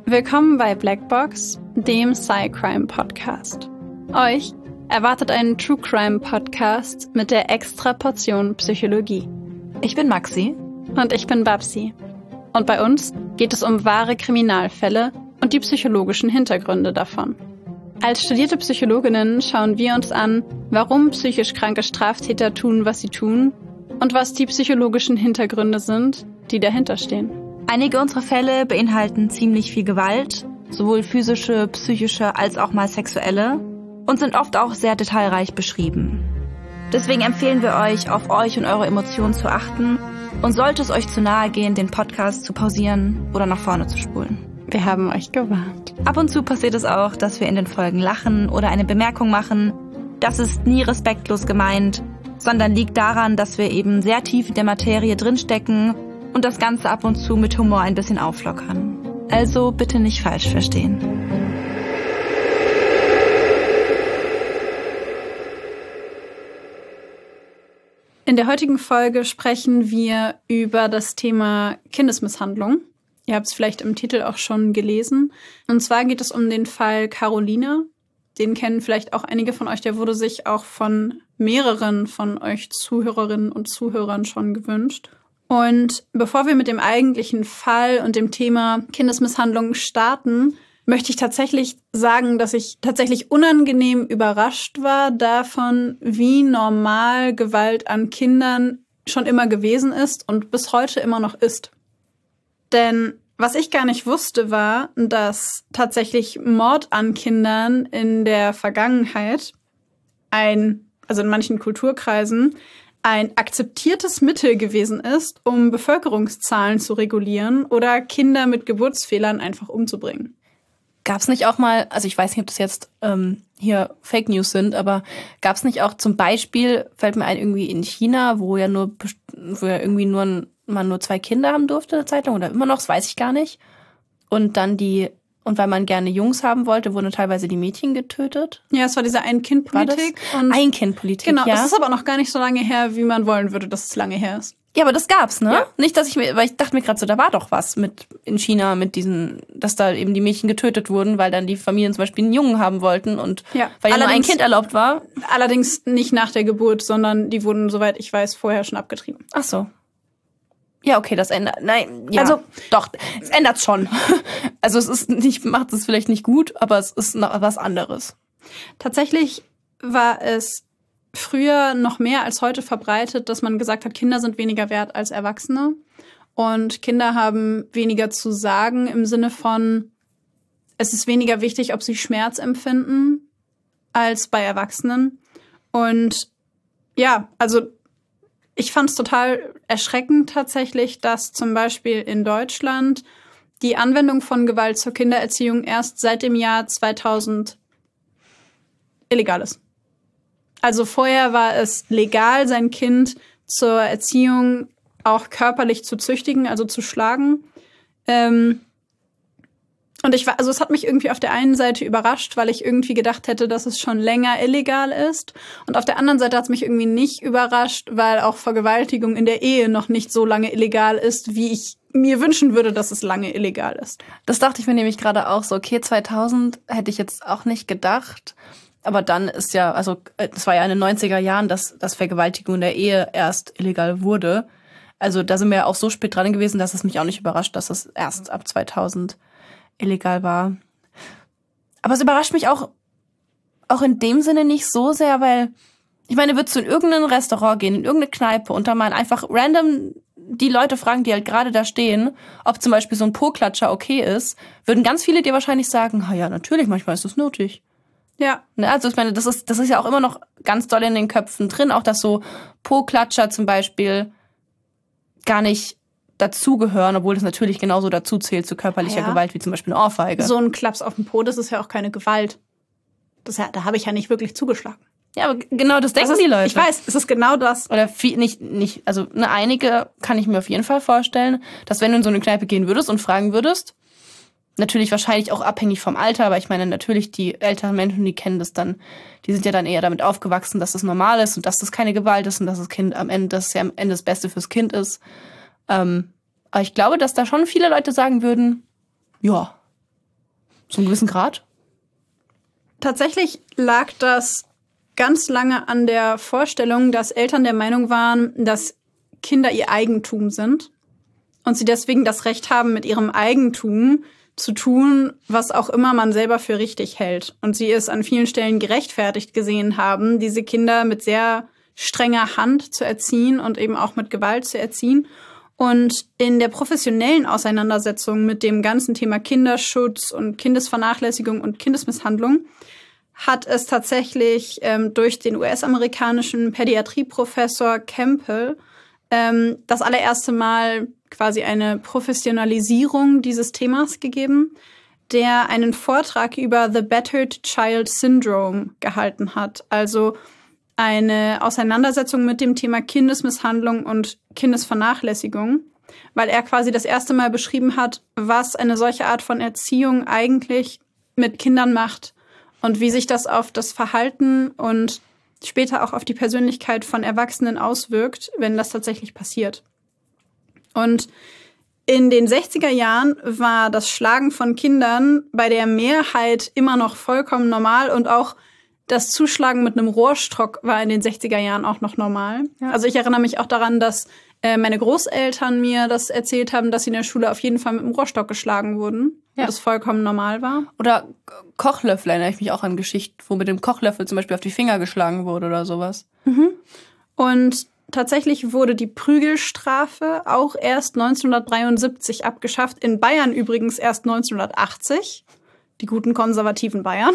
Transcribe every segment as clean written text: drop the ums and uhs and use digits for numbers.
Willkommen bei Blackbox, dem Sci-Crime-Podcast. Euch erwartet einen True-Crime-Podcast mit der extra Portion Psychologie. Ich bin Maxi. Und ich bin Babsi. Und bei uns geht es um wahre Kriminalfälle und die psychologischen Hintergründe davon. Als studierte Psychologinnen schauen wir uns an, warum psychisch kranke Straftäter tun, was sie tun und was die psychologischen Hintergründe sind, die dahinter stehen. Einige unserer Fälle beinhalten ziemlich viel Gewalt, sowohl physische, psychische als auch mal sexuelle, und sind oft auch sehr detailreich beschrieben. Deswegen empfehlen wir euch, auf euch und eure Emotionen zu achten und sollte es euch zu nahe gehen, den Podcast zu pausieren oder nach vorne zu spulen. Wir haben euch gewarnt. Ab und zu passiert es auch, dass wir in den Folgen lachen oder eine Bemerkung machen. Das ist nie respektlos gemeint, sondern liegt daran, dass wir eben sehr tief in der Materie drinstecken und das Ganze ab und zu mit Humor ein bisschen auflockern. Also bitte nicht falsch verstehen. In der heutigen Folge sprechen wir über das Thema Kindesmisshandlung. Ihr habt es vielleicht im Titel auch schon gelesen. Und zwar geht es um den Fall Caroline. Den kennen vielleicht auch einige von euch. Der wurde sich auch von mehreren von euch Zuhörerinnen und Zuhörern schon gewünscht. Und bevor wir mit dem eigentlichen Fall und dem Thema Kindesmisshandlung starten, möchte ich tatsächlich sagen, dass ich tatsächlich unangenehm überrascht war davon, wie normal Gewalt an Kindern schon immer gewesen ist und bis heute immer noch ist. Denn was ich gar nicht wusste, war, dass tatsächlich Mord an Kindern in der Vergangenheit also in manchen Kulturkreisen, ein akzeptiertes Mittel gewesen ist, um Bevölkerungszahlen zu regulieren oder Kinder mit Geburtsfehlern einfach umzubringen. Gab es nicht auch mal, also ich weiß nicht, ob das jetzt hier Fake News sind, aber gab es nicht auch zum Beispiel, fällt mir ein, irgendwie in China, wo ja irgendwie man nur 2 Kinder haben durfte eine Zeit lang oder immer noch, das weiß ich gar nicht. Und weil man gerne Jungs haben wollte, wurden teilweise die Mädchen getötet. Ja, es war diese Ein-Kind-Politik. Ein-Kind-Politik, genau, ja. Das ist aber noch gar nicht so lange her, wie man wollen würde, dass es lange her ist. Ja, aber das gab's, ne? Ja. Nicht, weil ich dachte mir gerade so, da war doch was in China dass da eben die Mädchen getötet wurden, weil dann die Familien zum Beispiel einen Jungen haben wollten und weil ja nur ein Kind erlaubt war. Allerdings nicht nach der Geburt, sondern die wurden, soweit ich weiß, vorher schon abgetrieben. Ach so. Ja, okay, das ändert. Nein, ja. Also doch, es ändert schon. Also macht es vielleicht nicht gut, aber es ist noch was anderes. Tatsächlich war es früher noch mehr als heute verbreitet, dass man gesagt hat, Kinder sind weniger wert als Erwachsene. Und Kinder haben weniger zu sagen im Sinne von, es ist weniger wichtig, ob sie Schmerz empfinden, als bei Erwachsenen. Und ja, also ich fand es total erschreckend tatsächlich, dass zum Beispiel in Deutschland die Anwendung von Gewalt zur Kindererziehung erst seit dem Jahr 2000 illegal ist. Also vorher war es legal, sein Kind zur Erziehung auch körperlich zu züchtigen, also zu schlagen. Und es hat mich irgendwie auf der einen Seite überrascht, weil ich irgendwie gedacht hätte, dass es schon länger illegal ist. Und auf der anderen Seite hat es mich irgendwie nicht überrascht, weil auch Vergewaltigung in der Ehe noch nicht so lange illegal ist, wie ich mir wünschen würde, dass es lange illegal ist. Das dachte ich mir nämlich gerade auch so, okay, 2000 hätte ich jetzt auch nicht gedacht. Aber dann ist ja, also das war ja in den 90er Jahren, dass Vergewaltigung in der Ehe erst illegal wurde. Also da sind wir ja auch so spät dran gewesen, dass es mich auch nicht überrascht, dass es erst ab 2000 illegal war. Aber es überrascht mich auch in dem Sinne nicht so sehr, weil, ich meine, würdest du in irgendein Restaurant gehen, in irgendeine Kneipe und da mal einfach random die Leute fragen, die halt gerade da stehen, ob zum Beispiel so ein Po-Klatscher okay ist, würden ganz viele dir wahrscheinlich sagen, ja, natürlich, manchmal ist das nötig. Ja. Also ich meine, das ist ja auch immer noch ganz doll in den Köpfen drin, auch dass so Po-Klatscher zum Beispiel gar nicht dazugehören, obwohl das natürlich genauso dazu zählt zu körperlicher Gewalt wie zum Beispiel eine Ohrfeige. So ein Klaps auf den Po, das ist ja auch keine Gewalt. Da habe ich ja nicht wirklich zugeschlagen. Ja, aber genau das denken die Leute. Ich weiß, es ist genau das. Oder also einige kann ich mir auf jeden Fall vorstellen, dass wenn du in so eine Kneipe gehen würdest und fragen würdest, natürlich wahrscheinlich auch abhängig vom Alter, aber ich meine natürlich die älteren Menschen, die kennen das dann, die sind ja dann eher damit aufgewachsen, dass das normal ist und dass das keine Gewalt ist und dass das Kind am Ende das Beste fürs Kind ist. Aber ich glaube, dass da schon viele Leute sagen würden, ja, Zum gewissen Grad? Tatsächlich lag das ganz lange an der Vorstellung, dass Eltern der Meinung waren, dass Kinder ihr Eigentum sind und sie deswegen das Recht haben, mit ihrem Eigentum zu tun, was auch immer man selber für richtig hält. Und sie es an vielen Stellen gerechtfertigt gesehen haben, diese Kinder mit sehr strenger Hand zu erziehen und eben auch mit Gewalt zu erziehen. Und in der professionellen Auseinandersetzung mit dem ganzen Thema Kinderschutz und Kindesvernachlässigung und Kindesmisshandlung hat es tatsächlich durch den US-amerikanischen Pädiatrieprofessor Campbell das allererste Mal quasi eine Professionalisierung dieses Themas gegeben, der einen Vortrag über The Battered Child Syndrome gehalten hat. Also eine Auseinandersetzung mit dem Thema Kindesmisshandlung und Kindesvernachlässigung, weil er quasi das erste Mal beschrieben hat, was eine solche Art von Erziehung eigentlich mit Kindern macht und wie sich das auf das Verhalten und später auch auf die Persönlichkeit von Erwachsenen auswirkt, wenn das tatsächlich passiert. Und in den 60er Jahren war das Schlagen von Kindern bei der Mehrheit immer noch vollkommen normal und auch das Zuschlagen mit einem Rohrstock war in den 60er Jahren auch noch normal. Ja. Also ich erinnere mich auch daran, dass meine Großeltern mir das erzählt haben, dass sie in der Schule auf jeden Fall mit einem Rohrstock geschlagen wurden. Ja. Und das vollkommen normal war. Oder Kochlöffel, erinnere ich mich auch an Geschichten, wo mit dem Kochlöffel zum Beispiel auf die Finger geschlagen wurde oder sowas. Mhm. Und tatsächlich wurde die Prügelstrafe auch erst 1973 abgeschafft. In Bayern übrigens erst 1980. Die guten konservativen Bayern.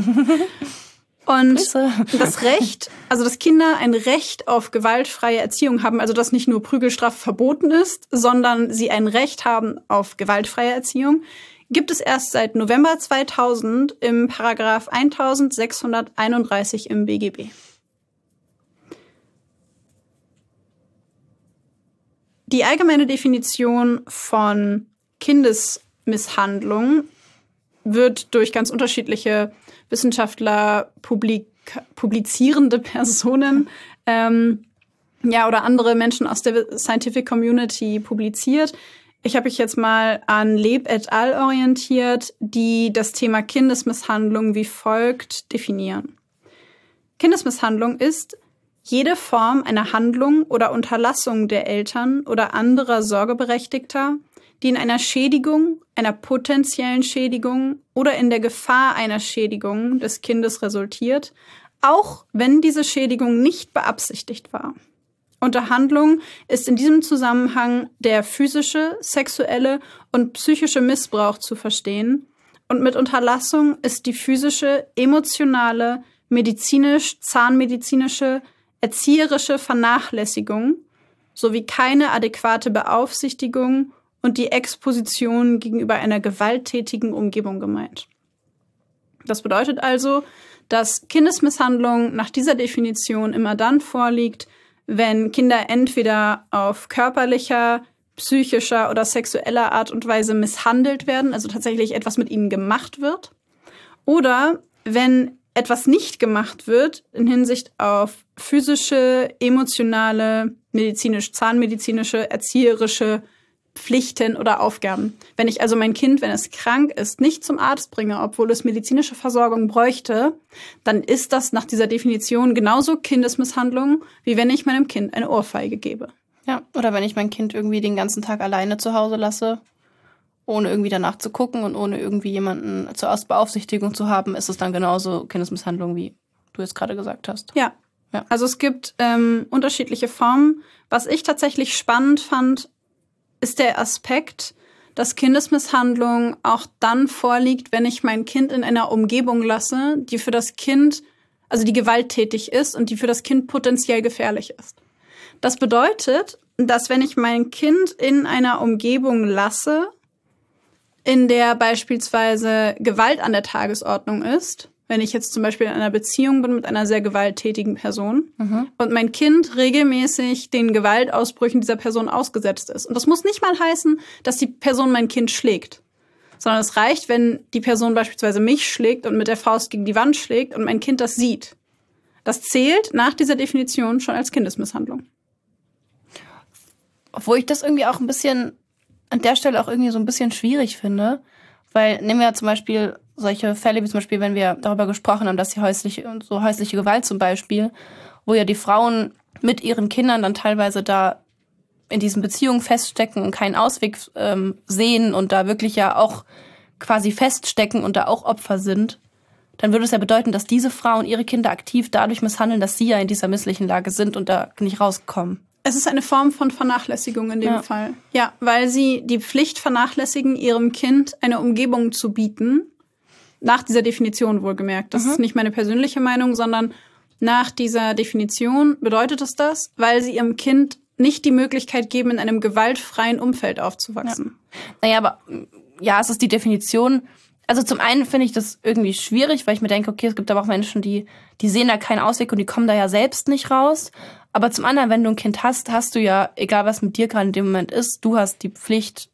Und das Recht, also dass Kinder ein Recht auf gewaltfreie Erziehung haben, also dass nicht nur Prügelstrafe verboten ist, sondern sie ein Recht haben auf gewaltfreie Erziehung, gibt es erst seit November 2000 im Paragraph 1631 im BGB. Die allgemeine Definition von Kindesmisshandlung wird durch ganz unterschiedliche Wissenschaftler, publizierende Personen oder andere Menschen aus der Scientific Community publiziert. Ich habe mich jetzt mal an Leb et al. Orientiert, die das Thema Kindesmisshandlung wie folgt definieren. Kindesmisshandlung ist jede Form einer Handlung oder Unterlassung der Eltern oder anderer Sorgeberechtigter, die in einer Schädigung, einer potenziellen Schädigung oder in der Gefahr einer Schädigung des Kindes resultiert, auch wenn diese Schädigung nicht beabsichtigt war. Unter Handlung ist in diesem Zusammenhang der physische, sexuelle und psychische Missbrauch zu verstehen und mit Unterlassung ist die physische, emotionale, medizinisch-zahnmedizinische, erzieherische Vernachlässigung sowie keine adäquate Beaufsichtigung und die Exposition gegenüber einer gewalttätigen Umgebung gemeint. Das bedeutet also, dass Kindesmisshandlung nach dieser Definition immer dann vorliegt, wenn Kinder entweder auf körperlicher, psychischer oder sexueller Art und Weise misshandelt werden, also tatsächlich etwas mit ihnen gemacht wird, oder wenn etwas nicht gemacht wird in Hinsicht auf physische, emotionale, medizinisch-zahnmedizinische, erzieherische Pflichten oder Aufgaben. Wenn ich also mein Kind, wenn es krank ist, nicht zum Arzt bringe, obwohl es medizinische Versorgung bräuchte, dann ist das nach dieser Definition genauso Kindesmisshandlung, wie wenn ich meinem Kind eine Ohrfeige gebe. Ja, oder wenn ich mein Kind irgendwie den ganzen Tag alleine zu Hause lasse, ohne irgendwie danach zu gucken und ohne irgendwie jemanden zur Erstbeaufsichtigung zu haben, ist es dann genauso Kindesmisshandlung, wie du jetzt gerade gesagt hast. Ja. Also es gibt unterschiedliche Formen. Was ich tatsächlich spannend fand, ist der Aspekt, dass Kindesmisshandlung auch dann vorliegt, wenn ich mein Kind in einer Umgebung lasse, die für das Kind, also die gewalttätig ist und die für das Kind potenziell gefährlich ist. Das bedeutet, dass wenn ich mein Kind in einer Umgebung lasse, in der beispielsweise Gewalt an der Tagesordnung ist, wenn ich jetzt zum Beispiel in einer Beziehung bin mit einer sehr gewalttätigen Person und mein Kind regelmäßig den Gewaltausbrüchen dieser Person ausgesetzt ist. Und das muss nicht mal heißen, dass die Person mein Kind schlägt, sondern es reicht, wenn die Person beispielsweise mich schlägt und mit der Faust gegen die Wand schlägt und mein Kind das sieht. Das zählt nach dieser Definition schon als Kindesmisshandlung. Obwohl ich das irgendwie auch ein bisschen, an der Stelle auch irgendwie so ein bisschen schwierig finde, Weil nehmen wir ja zum Beispiel solche Fälle, wie zum Beispiel, wenn wir darüber gesprochen haben, dass die häusliche Gewalt zum Beispiel, wo ja die Frauen mit ihren Kindern dann teilweise da in diesen Beziehungen feststecken und keinen Ausweg sehen und da wirklich ja auch quasi feststecken und da auch Opfer sind, dann würde es ja bedeuten, dass diese Frauen ihre Kinder aktiv dadurch misshandeln, dass sie ja in dieser misslichen Lage sind und da nicht rauskommen. Es ist eine Form von Vernachlässigung in dem Fall. Ja, weil sie die Pflicht vernachlässigen, ihrem Kind eine Umgebung zu bieten, nach dieser Definition wohlgemerkt. Das ist nicht meine persönliche Meinung, sondern nach dieser Definition bedeutet es das, weil sie ihrem Kind nicht die Möglichkeit geben, in einem gewaltfreien Umfeld aufzuwachsen. Naja, aber ja, es ist die Definition. Also zum einen finde ich das irgendwie schwierig, weil ich mir denke, okay, es gibt aber auch Menschen, die sehen da keinen Ausweg und die kommen da ja selbst nicht raus. Aber zum anderen, wenn du ein Kind hast, hast du ja, egal was mit dir gerade in dem Moment ist, du hast die Pflicht,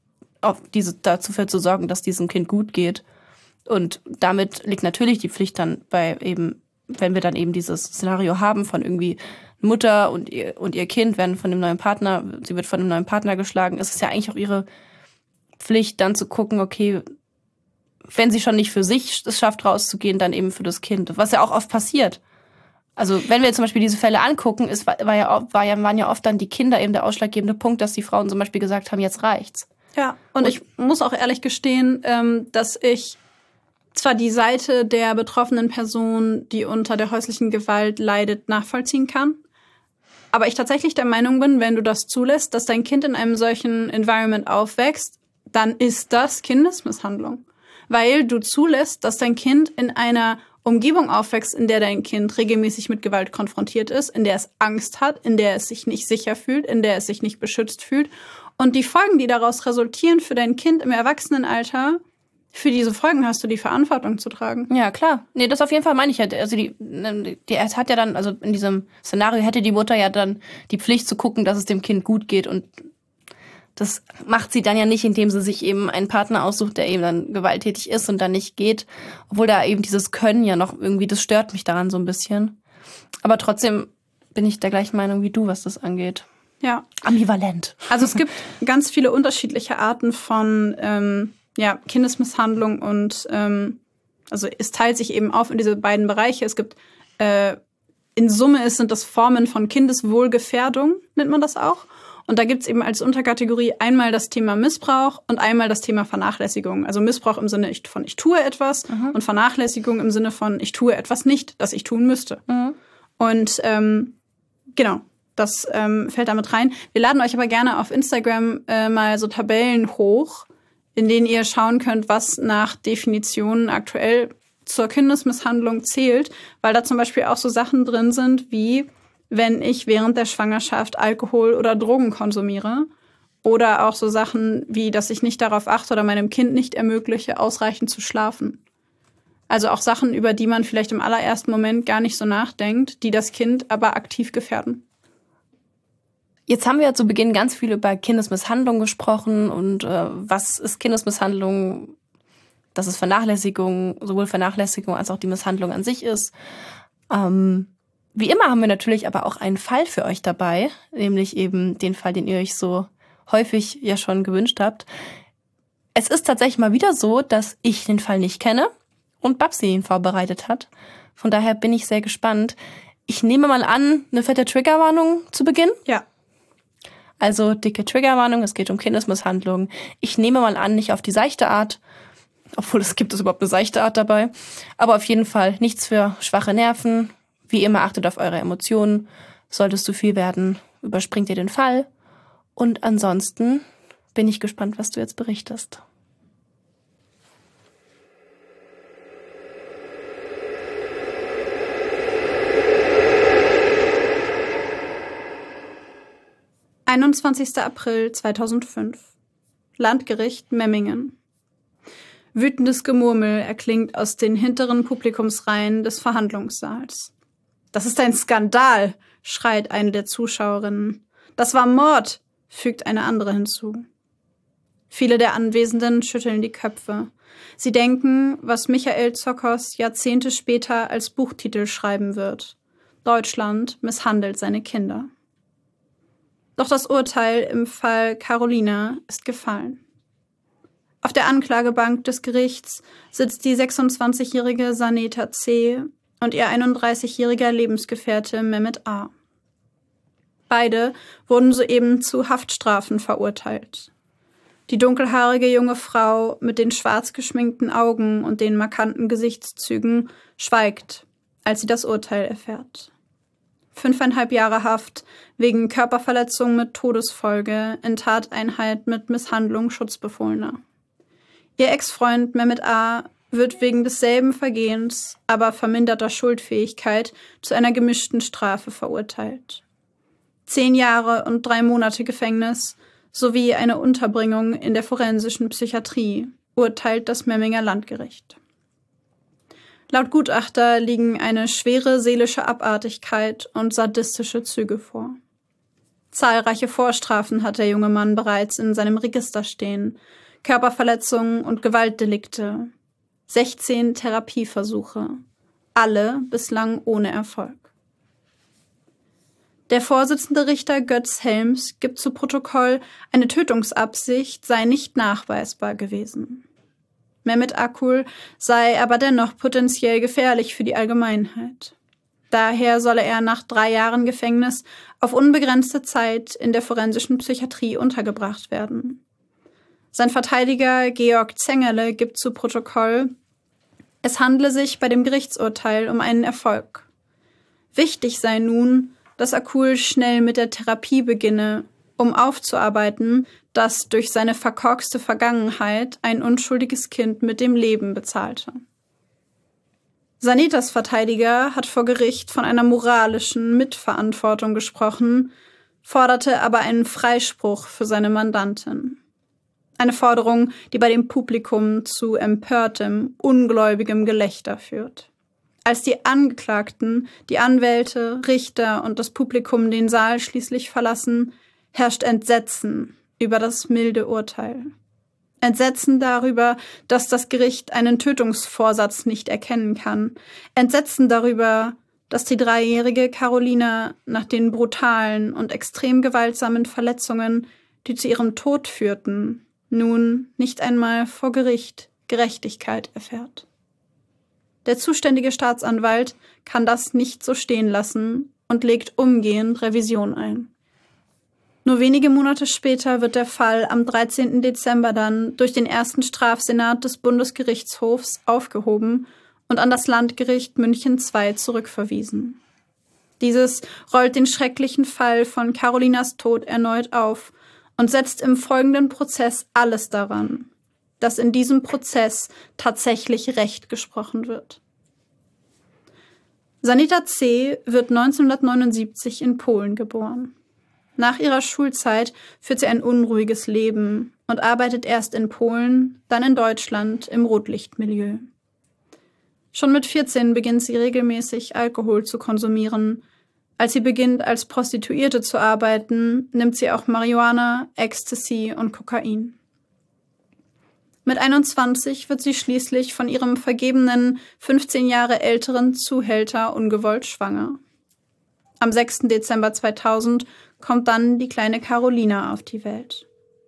dafür zu sorgen, dass diesem Kind gut geht. Und damit liegt natürlich die Pflicht dann bei eben, wenn wir dann eben dieses Szenario haben von irgendwie Mutter und ihr Kind sie wird von einem neuen Partner geschlagen, ist es ja eigentlich auch ihre Pflicht, dann zu gucken, okay, wenn sie schon nicht für sich es schafft, rauszugehen, dann eben für das Kind. Was ja auch oft passiert. Also wenn wir zum Beispiel diese Fälle angucken, waren ja oft dann die Kinder eben der ausschlaggebende Punkt, dass die Frauen zum Beispiel gesagt haben, jetzt reicht's. Ja, und ich muss auch ehrlich gestehen, dass ich zwar die Seite der betroffenen Person, die unter der häuslichen Gewalt leidet, nachvollziehen kann, aber ich tatsächlich der Meinung bin, wenn du das zulässt, dass dein Kind in einem solchen Environment aufwächst, dann ist das Kindesmisshandlung. Weil du zulässt, dass dein Kind in einer Umgebung aufwächst, in der dein Kind regelmäßig mit Gewalt konfrontiert ist, in der es Angst hat, in der es sich nicht sicher fühlt, in der es sich nicht beschützt fühlt. Und die Folgen, die daraus resultieren für dein Kind im Erwachsenenalter, für diese Folgen hast du die Verantwortung zu tragen. Ja, klar. Nee, das auf jeden Fall meine ich ja. Also die hat ja dann, also in diesem Szenario hätte die Mutter ja dann die Pflicht zu gucken, dass es dem Kind gut geht. Und das macht sie dann ja nicht, indem sie sich eben einen Partner aussucht, der eben dann gewalttätig ist und dann nicht geht. Obwohl da eben dieses Können ja noch irgendwie, das stört mich daran so ein bisschen. Aber trotzdem bin ich der gleichen Meinung wie du, was das angeht. Ja. Ambivalent. Also es gibt ganz viele unterschiedliche Arten von Kindesmisshandlung und also es teilt sich eben auf in diese beiden Bereiche. Es gibt in Summe sind das Formen von Kindeswohlgefährdung, nennt man das auch. Und da gibt's eben als Unterkategorie einmal das Thema Missbrauch und einmal das Thema Vernachlässigung. Also Missbrauch im Sinne von ich tue etwas und Vernachlässigung im Sinne von ich tue etwas nicht, das ich tun müsste. Und genau, das fällt damit rein. Wir laden euch aber gerne auf Instagram mal so Tabellen hoch, in denen ihr schauen könnt, was nach Definitionen aktuell zur Kindesmisshandlung zählt, weil da zum Beispiel auch so Sachen drin sind wie wenn ich während der Schwangerschaft Alkohol oder Drogen konsumiere. Oder auch so Sachen wie, dass ich nicht darauf achte oder meinem Kind nicht ermögliche, ausreichend zu schlafen. Also auch Sachen, über die man vielleicht im allerersten Moment gar nicht so nachdenkt, die das Kind aber aktiv gefährden. Jetzt haben wir ja zu Beginn ganz viel über Kindesmisshandlung gesprochen und was ist Kindesmisshandlung, dass es Vernachlässigung, sowohl Vernachlässigung als auch die Misshandlung an sich ist. Wie immer haben wir natürlich aber auch einen Fall für euch dabei, nämlich eben den Fall, den ihr euch so häufig ja schon gewünscht habt. Es ist tatsächlich mal wieder so, dass ich den Fall nicht kenne und Babsi ihn vorbereitet hat. Von daher bin ich sehr gespannt. Ich nehme mal an, eine fette Triggerwarnung zu Beginn. Ja. Also dicke Triggerwarnung, es geht um Kindesmisshandlung. Ich nehme mal an, nicht auf die seichte Art, obwohl es gibt überhaupt eine seichte Art dabei. Aber auf jeden Fall nichts für schwache Nerven. Wie immer, achtet auf eure Emotionen. Sollte es zu viel werden, überspringt ihr den Fall. Und ansonsten bin ich gespannt, was du jetzt berichtest. »21. April 2005. Landgericht Memmingen. Wütendes Gemurmel erklingt aus den hinteren Publikumsreihen des Verhandlungssaals. »Das ist ein Skandal«, schreit eine der Zuschauerinnen. »Das war Mord«, fügt eine andere hinzu. Viele der Anwesenden schütteln die Köpfe. Sie denken, was Michael Zokos Jahrzehnte später als Buchtitel schreiben wird. Deutschland misshandelt seine Kinder. Doch das Urteil im Fall Carolina ist gefallen. Auf der Anklagebank des Gerichts sitzt die 26-jährige Sanetha C. und ihr 31-jähriger Lebensgefährte Mehmet A. Beide wurden soeben zu Haftstrafen verurteilt. Die dunkelhaarige junge Frau mit den schwarz geschminkten Augen und den markanten Gesichtszügen schweigt, als sie das Urteil erfährt. 5,5 Jahre Haft wegen Körperverletzung mit Todesfolge in Tateinheit mit Misshandlung Schutzbefohlener. Ihr Ex-Freund Mehmet A. wird wegen desselben Vergehens, aber verminderter Schuldfähigkeit, zu einer gemischten Strafe verurteilt. 10 Jahre und 3 Monate Gefängnis sowie eine Unterbringung in der forensischen Psychiatrie, urteilt das Memminger Landgericht. Laut Gutachter liegen eine schwere seelische Abartigkeit und sadistische Züge vor. Zahlreiche Vorstrafen hat der junge Mann bereits in seinem Register stehen: Körperverletzungen und Gewaltdelikte, 16 Therapieversuche, alle bislang ohne Erfolg. Der Vorsitzende Richter Götz Helms gibt zu Protokoll, eine Tötungsabsicht sei nicht nachweisbar gewesen. Mehmet Akul sei aber dennoch potenziell gefährlich für die Allgemeinheit. Daher solle er nach 3 Jahren Gefängnis auf unbegrenzte Zeit in der forensischen Psychiatrie untergebracht werden. Sein Verteidiger Georg Zengerle gibt zu Protokoll, es handle sich bei dem Gerichtsurteil um einen Erfolg. Wichtig sei nun, dass Akul schnell mit der Therapie beginne, um aufzuarbeiten, dass durch seine verkorkste Vergangenheit ein unschuldiges Kind mit dem Leben bezahlte. Sanethas Verteidiger hat vor Gericht von einer moralischen Mitverantwortung gesprochen, forderte aber einen Freispruch für seine Mandantin. Eine Forderung, die bei dem Publikum zu empörtem, ungläubigem Gelächter führt. Als die Angeklagten, die Anwälte, Richter und das Publikum den Saal schließlich verlassen, herrscht Entsetzen über das milde Urteil. Entsetzen darüber, dass das Gericht einen Tötungsvorsatz nicht erkennen kann. Entsetzen darüber, dass die 3-jährige Carolina nach den brutalen und extrem gewaltsamen Verletzungen, die zu ihrem Tod führten, nun nicht einmal vor Gericht Gerechtigkeit erfährt. Der zuständige Staatsanwalt kann das nicht so stehen lassen und legt umgehend Revision ein. Nur wenige Monate später wird der Fall am 13. Dezember dann durch den ersten Strafsenat des Bundesgerichtshofs aufgehoben und an das Landgericht München II zurückverwiesen. Dieses rollt den schrecklichen Fall von Carolinas Tod erneut auf und setzt im folgenden Prozess alles daran, dass in diesem Prozess tatsächlich Recht gesprochen wird. Sanetha C. wird 1979 in Polen geboren. Nach ihrer Schulzeit führt sie ein unruhiges Leben und arbeitet erst in Polen, dann in Deutschland im Rotlichtmilieu. Schon mit 14 beginnt sie regelmäßig Alkohol zu konsumieren. Als sie beginnt, als Prostituierte zu arbeiten, nimmt sie auch Marihuana, Ecstasy und Kokain. Mit 21 wird sie schließlich von ihrem vergebenen, 15 Jahre älteren Zuhälter ungewollt schwanger. Am 6. Dezember 2000 kommt dann die kleine Carolina auf die Welt.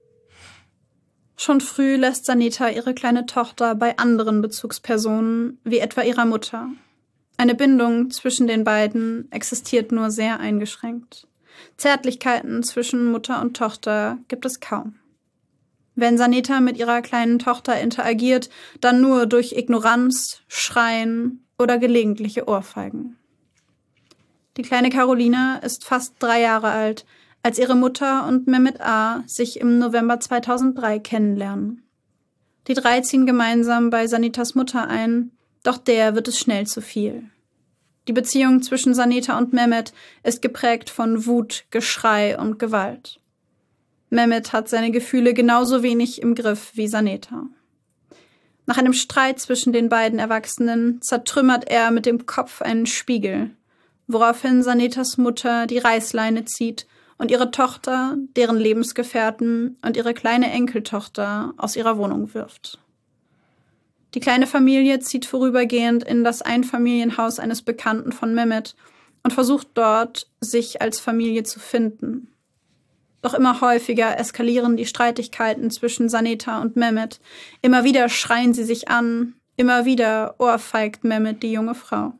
Schon früh lässt Sanetha ihre kleine Tochter bei anderen Bezugspersonen, wie etwa ihrer Mutter. Eine Bindung zwischen den beiden existiert nur sehr eingeschränkt. Zärtlichkeiten zwischen Mutter und Tochter gibt es kaum. Wenn Sanetha mit ihrer kleinen Tochter interagiert, dann nur durch Ignoranz, Schreien oder gelegentliche Ohrfeigen. Die kleine Carolina ist fast 3 Jahre alt, als ihre Mutter und Mehmet A. sich im November 2003 kennenlernen. Die 3 ziehen gemeinsam bei Sanethas Mutter ein, doch der wird es schnell zu viel. Die Beziehung zwischen Sanetha und Mehmet ist geprägt von Wut, Geschrei und Gewalt. Mehmet hat seine Gefühle genauso wenig im Griff wie Sanetha. Nach einem Streit zwischen den beiden Erwachsenen zertrümmert er mit dem Kopf einen Spiegel, woraufhin Sanethas Mutter die Reißleine zieht und ihre Tochter, deren Lebensgefährten und ihre kleine Enkeltochter aus ihrer Wohnung wirft. Die kleine Familie zieht vorübergehend in das Einfamilienhaus eines Bekannten von Mehmet und versucht dort, sich als Familie zu finden. Doch immer häufiger eskalieren die Streitigkeiten zwischen Saneta und Mehmet. Immer wieder schreien sie sich an, immer wieder ohrfeigt Mehmet die junge Frau.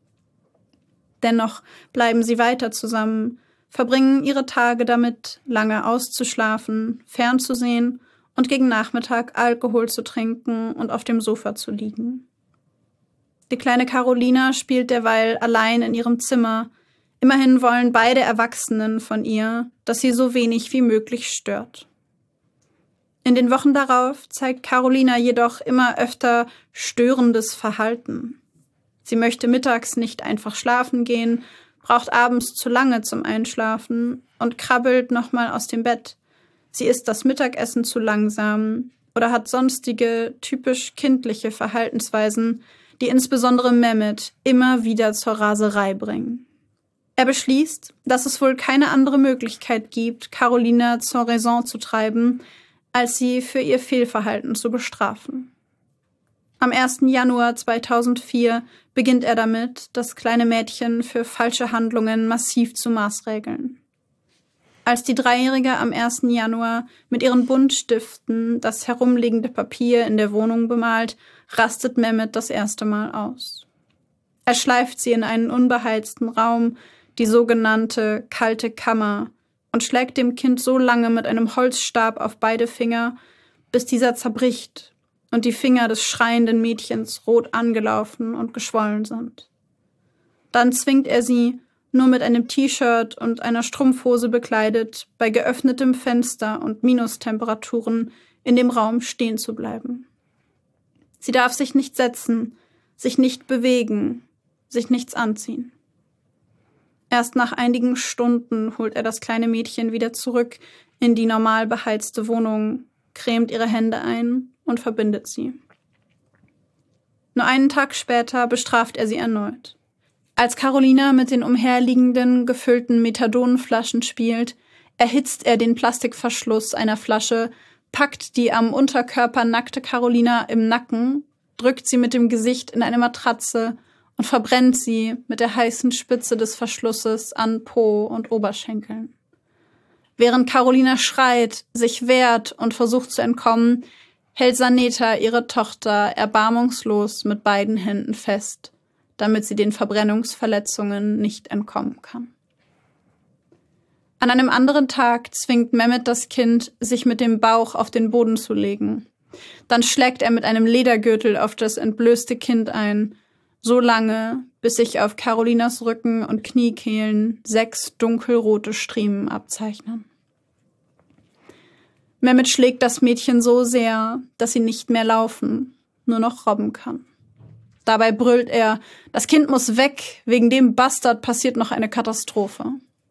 Dennoch bleiben sie weiter zusammen, verbringen ihre Tage damit, lange auszuschlafen, fernzusehen und gegen Nachmittag Alkohol zu trinken und auf dem Sofa zu liegen. Die kleine Carolina spielt derweil allein in ihrem Zimmer. Immerhin wollen beide Erwachsenen von ihr, dass sie so wenig wie möglich stört. In den Wochen darauf zeigt Carolina jedoch immer öfter störendes Verhalten. Sie möchte mittags nicht einfach schlafen gehen, braucht abends zu lange zum Einschlafen und krabbelt nochmal aus dem Bett. Sie isst das Mittagessen zu langsam oder hat sonstige, typisch kindliche Verhaltensweisen, die insbesondere Mehmet immer wieder zur Raserei bringen. Er beschließt, dass es wohl keine andere Möglichkeit gibt, Carolina zur Raison zu treiben, als sie für ihr Fehlverhalten zu bestrafen. Am 1. Januar 2004 beginnt er damit, das kleine Mädchen für falsche Handlungen massiv zu maßregeln. Als die Dreijährige am 1. Januar mit ihren Buntstiften das herumliegende Papier in der Wohnung bemalt, rastet Mehmet das erste Mal aus. Er schleift sie in einen unbeheizten Raum, die sogenannte kalte Kammer, und schlägt dem Kind so lange mit einem Holzstab auf beide Finger, bis dieser zerbricht und die Finger des schreienden Mädchens rot angelaufen und geschwollen sind. Dann zwingt er sie, nur mit einem T-Shirt und einer Strumpfhose bekleidet, bei geöffnetem Fenster und Minustemperaturen in dem Raum stehen zu bleiben. Sie darf sich nicht setzen, sich nicht bewegen, sich nichts anziehen. Erst nach einigen Stunden holt er das kleine Mädchen wieder zurück in die normal beheizte Wohnung, cremt ihre Hände ein und verbindet sie. Nur einen Tag später bestraft er sie erneut. Als Carolina mit den umherliegenden, gefüllten Methadonflaschen spielt, erhitzt er den Plastikverschluss einer Flasche, packt die am Unterkörper nackte Carolina im Nacken, drückt sie mit dem Gesicht in eine Matratze und verbrennt sie mit der heißen Spitze des Verschlusses an Po und Oberschenkeln. Während Carolina schreit, sich wehrt und versucht zu entkommen, hält Saneta ihre Tochter erbarmungslos mit beiden Händen fest, damit sie den Verbrennungsverletzungen nicht entkommen kann. An einem anderen Tag zwingt Mehmet das Kind, sich mit dem Bauch auf den Boden zu legen. Dann schlägt er mit einem Ledergürtel auf das entblößte Kind ein, so lange, bis sich auf Carolinas Rücken und Kniekehlen 6 dunkelrote Striemen abzeichnen. Mehmet schlägt das Mädchen so sehr, dass sie nicht mehr laufen, nur noch robben kann. Dabei brüllt er, das Kind muss weg, wegen dem Bastard passiert noch eine Katastrophe.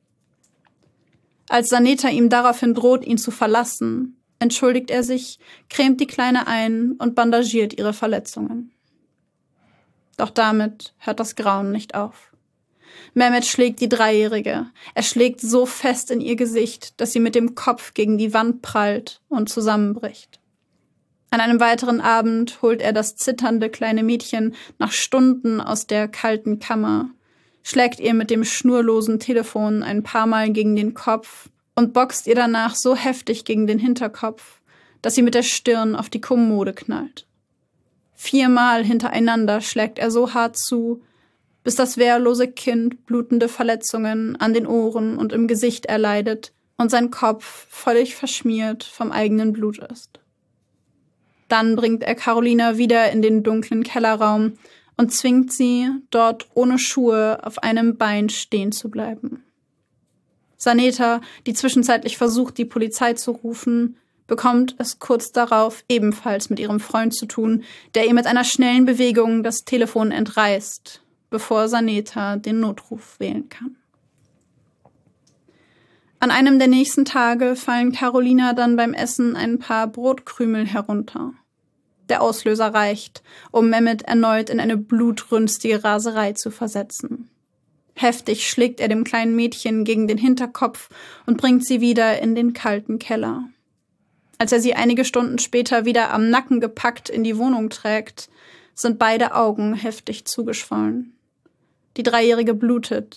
Als Saneta ihm daraufhin droht, ihn zu verlassen, entschuldigt er sich, cremt die Kleine ein und bandagiert ihre Verletzungen. Doch damit hört das Grauen nicht auf. Mehmet schlägt die Dreijährige. Er schlägt so fest in ihr Gesicht, dass sie mit dem Kopf gegen die Wand prallt und zusammenbricht. An einem weiteren Abend holt er das zitternde kleine Mädchen nach Stunden aus der kalten Kammer, schlägt ihr mit dem schnurlosen Telefon ein paar Mal gegen den Kopf und boxt ihr danach so heftig gegen den Hinterkopf, dass sie mit der Stirn auf die Kommode knallt. 4 Mal hintereinander schlägt er so hart zu, bis das wehrlose Kind blutende Verletzungen an den Ohren und im Gesicht erleidet und sein Kopf völlig verschmiert vom eigenen Blut ist. Dann bringt er Carolina wieder in den dunklen Kellerraum und zwingt sie, dort ohne Schuhe auf einem Bein stehen zu bleiben. Saneta, die zwischenzeitlich versucht, die Polizei zu rufen, bekommt es kurz darauf ebenfalls mit ihrem Freund zu tun, der ihr mit einer schnellen Bewegung das Telefon entreißt, bevor Saneta den Notruf wählen kann. An einem der nächsten Tage fallen Carolina dann beim Essen ein paar Brotkrümel herunter. Der Auslöser reicht, um Mehmet erneut in eine blutrünstige Raserei zu versetzen. Heftig schlägt er dem kleinen Mädchen gegen den Hinterkopf und bringt sie wieder in den kalten Keller. Als er sie einige Stunden später wieder am Nacken gepackt in die Wohnung trägt, sind beide Augen heftig zugeschwollen. Die Dreijährige blutet,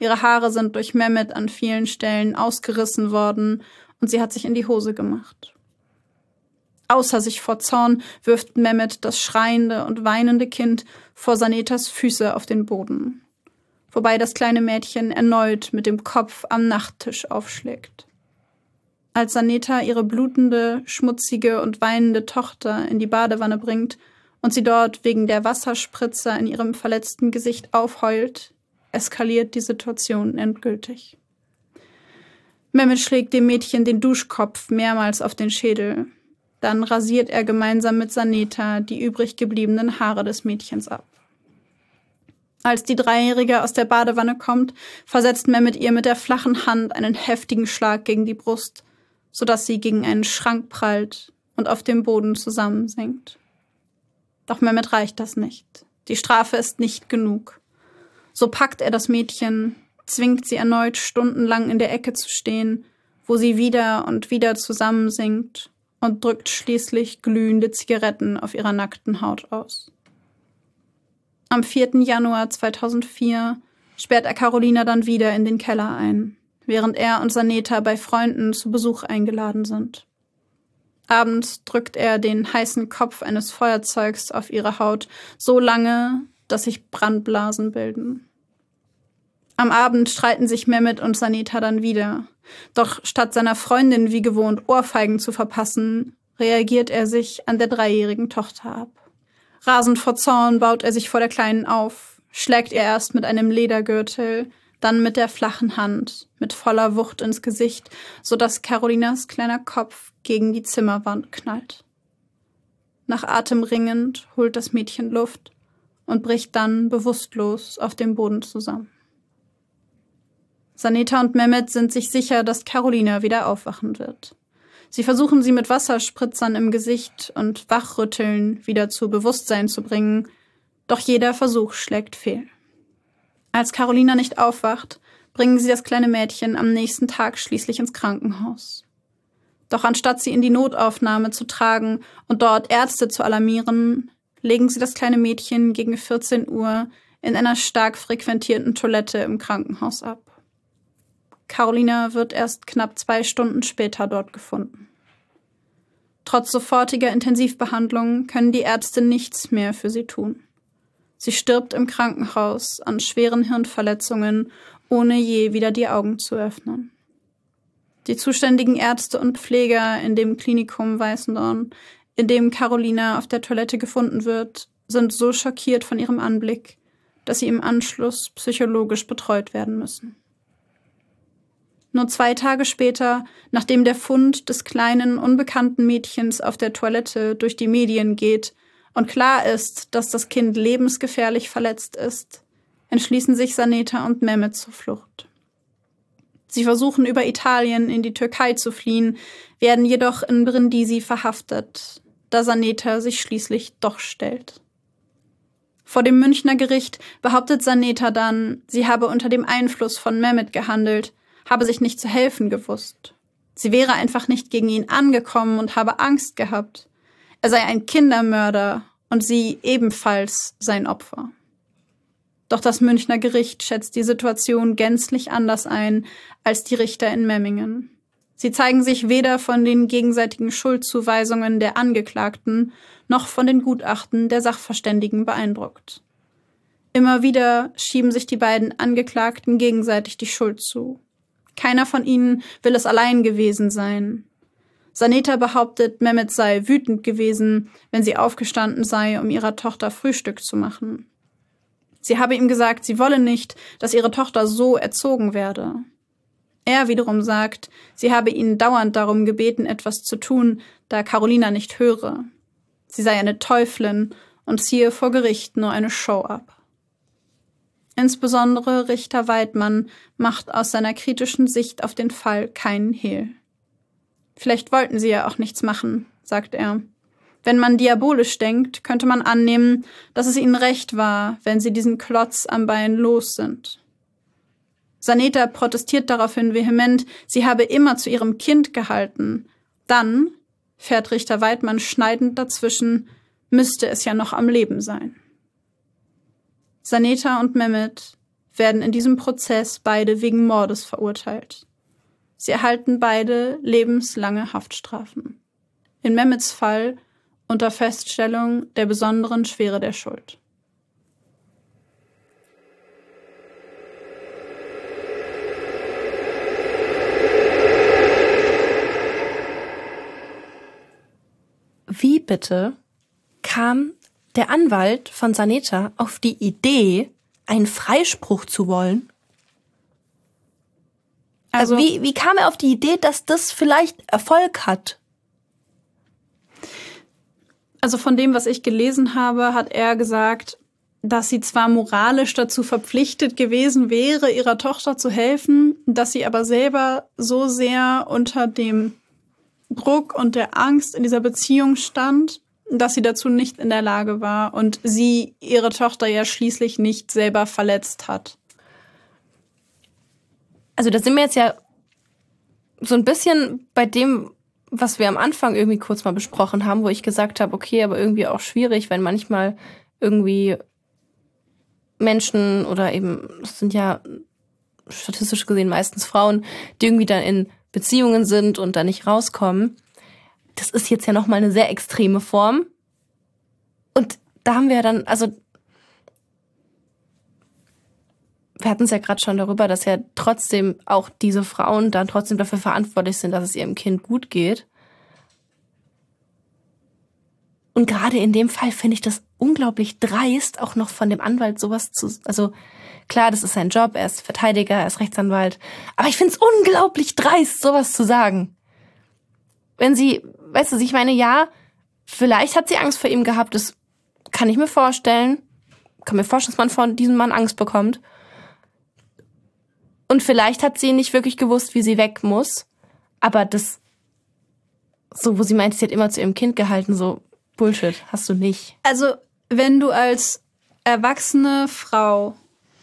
Ihre Haare sind durch Mehmet an vielen Stellen ausgerissen worden und sie hat sich in die Hose gemacht. Außer sich vor Zorn wirft Mehmet das schreiende und weinende Kind vor Sanetas Füße auf den Boden, wobei das kleine Mädchen erneut mit dem Kopf am Nachttisch aufschlägt. Als Saneta ihre blutende, schmutzige und weinende Tochter in die Badewanne bringt und sie dort wegen der Wasserspritzer in ihrem verletzten Gesicht aufheult, eskaliert die Situation endgültig. Mehmet schlägt dem Mädchen den Duschkopf mehrmals auf den Schädel. Dann rasiert er gemeinsam mit Saneta die übrig gebliebenen Haare des Mädchens ab. Als die Dreijährige aus der Badewanne kommt, versetzt Mehmet ihr mit der flachen Hand einen heftigen Schlag gegen die Brust, sodass sie gegen einen Schrank prallt und auf dem Boden zusammensinkt. Doch Mehmet reicht das nicht. Die Strafe ist nicht genug. So packt er das Mädchen, zwingt sie erneut stundenlang in der Ecke zu stehen, wo sie wieder und wieder zusammensinkt und drückt schließlich glühende Zigaretten auf ihrer nackten Haut aus. Am 4. Januar 2004 sperrt er Karolina dann wieder in den Keller ein, während er und Saneta bei Freunden zu Besuch eingeladen sind. Abends drückt er den heißen Kopf eines Feuerzeugs auf ihre Haut so lange, dass sich Brandblasen bilden. Am Abend streiten sich Mehmet und Saneta dann wieder. Doch statt seiner Freundin wie gewohnt Ohrfeigen zu verpassen, reagiert er sich an der 3-jährigen Tochter ab. Rasend vor Zorn baut er sich vor der Kleinen auf, schlägt ihr erst mit einem Ledergürtel, dann mit der flachen Hand, mit voller Wucht ins Gesicht, sodass Karolinas kleiner Kopf gegen die Zimmerwand knallt. Nach Atem ringend holt das Mädchen Luft und bricht dann bewusstlos auf dem Boden zusammen. Saneta und Mehmet sind sich sicher, dass Karolina wieder aufwachen wird. Sie versuchen sie mit Wasserspritzern im Gesicht und Wachrütteln wieder zu Bewusstsein zu bringen, doch jeder Versuch schlägt fehl. Als Karolina nicht aufwacht, bringen sie das kleine Mädchen am nächsten Tag schließlich ins Krankenhaus. Doch anstatt sie in die Notaufnahme zu tragen und dort Ärzte zu alarmieren, legen sie das kleine Mädchen gegen 14 Uhr in einer stark frequentierten Toilette im Krankenhaus ab. Karolina wird erst knapp 2 Stunden später dort gefunden. Trotz sofortiger Intensivbehandlung können die Ärzte nichts mehr für sie tun. Sie stirbt im Krankenhaus an schweren Hirnverletzungen, ohne je wieder die Augen zu öffnen. Die zuständigen Ärzte und Pfleger in dem Klinikum Weißendorn, in dem Karolina auf der Toilette gefunden wird, sind so schockiert von ihrem Anblick, dass sie im Anschluss psychologisch betreut werden müssen. Nur 2 Tage später, nachdem der Fund des kleinen, unbekannten Mädchens auf der Toilette durch die Medien geht und klar ist, dass das Kind lebensgefährlich verletzt ist, entschließen sich Saneta und Mehmet zur Flucht. Sie versuchen über Italien in die Türkei zu fliehen, werden jedoch in Brindisi verhaftet, da Saneta sich schließlich doch stellt. Vor dem Münchner Gericht behauptet Saneta dann, sie habe unter dem Einfluss von Mehmet gehandelt, habe sich nicht zu helfen gewusst. Sie wäre einfach nicht gegen ihn angekommen und habe Angst gehabt. Er sei ein Kindermörder und sie ebenfalls sein Opfer. Doch das Münchner Gericht schätzt die Situation gänzlich anders ein als die Richter in Memmingen. Sie zeigen sich weder von den gegenseitigen Schuldzuweisungen der Angeklagten noch von den Gutachten der Sachverständigen beeindruckt. Immer wieder schieben sich die beiden Angeklagten gegenseitig die Schuld zu. Keiner von ihnen will es allein gewesen sein. Saneta behauptet, Mehmet sei wütend gewesen, wenn sie aufgestanden sei, um ihrer Tochter Frühstück zu machen. Sie habe ihm gesagt, sie wolle nicht, dass ihre Tochter so erzogen werde. Er wiederum sagt, sie habe ihn dauernd darum gebeten, etwas zu tun, da Karolina nicht höre. Sie sei eine Teuflin und ziehe vor Gericht nur eine Show ab. Insbesondere Richter Weidmann macht aus seiner kritischen Sicht auf den Fall keinen Hehl. Vielleicht wollten sie ja auch nichts machen, sagt er. Wenn man diabolisch denkt, könnte man annehmen, dass es ihnen recht war, wenn sie diesen Klotz am Bein los sind. Saneta protestiert daraufhin vehement, sie habe immer zu ihrem Kind gehalten. Dann, fährt Richter Weidmann schneidend dazwischen, müsste es ja noch am Leben sein. Saneta und Mehmet werden in diesem Prozess beide wegen Mordes verurteilt. Sie erhalten beide lebenslange Haftstrafen. In Mehmets Fall unter Feststellung der besonderen Schwere der Schuld. Wie bitte kam der Anwalt von Saneta auf die Idee, einen Freispruch zu wollen? Also wie kam er auf die Idee, dass das vielleicht Erfolg hat? Also von dem, was ich gelesen habe, hat er gesagt, dass sie zwar moralisch dazu verpflichtet gewesen wäre, ihrer Tochter zu helfen, dass sie aber selber so sehr unter dem Druck und der Angst in dieser Beziehung stand, dass sie dazu nicht in der Lage war und sie ihre Tochter ja schließlich nicht selber verletzt hat. Also da sind wir jetzt ja so ein bisschen bei dem, was wir am Anfang irgendwie kurz mal besprochen haben, wo ich gesagt habe, okay, aber irgendwie auch schwierig, wenn manchmal irgendwie Menschen oder eben, das sind ja statistisch gesehen meistens Frauen, die irgendwie dann in Beziehungen sind und da nicht rauskommen. Das ist jetzt ja nochmal eine sehr extreme Form. Und da haben wir ja dann, also wir hatten es ja gerade schon darüber, dass ja trotzdem auch diese Frauen dann trotzdem dafür verantwortlich sind, dass es ihrem Kind gut geht. Und gerade in dem Fall finde ich das unglaublich dreist, auch noch von dem Anwalt sowas zu... Also klar, das ist sein Job, er ist Verteidiger, er ist Rechtsanwalt. Aber ich finde es unglaublich dreist, sowas zu sagen. Wenn sie, weißt du, ich meine, ja, vielleicht hat sie Angst vor ihm gehabt, das kann ich mir vorstellen. Kann mir vorstellen, dass man von diesem Mann Angst bekommt. Und vielleicht hat sie nicht wirklich gewusst, wie sie weg muss. Aber das, so wo sie meint, sie hat immer zu ihrem Kind gehalten, so Bullshit, hast du nicht. Also, wenn du als erwachsene Frau,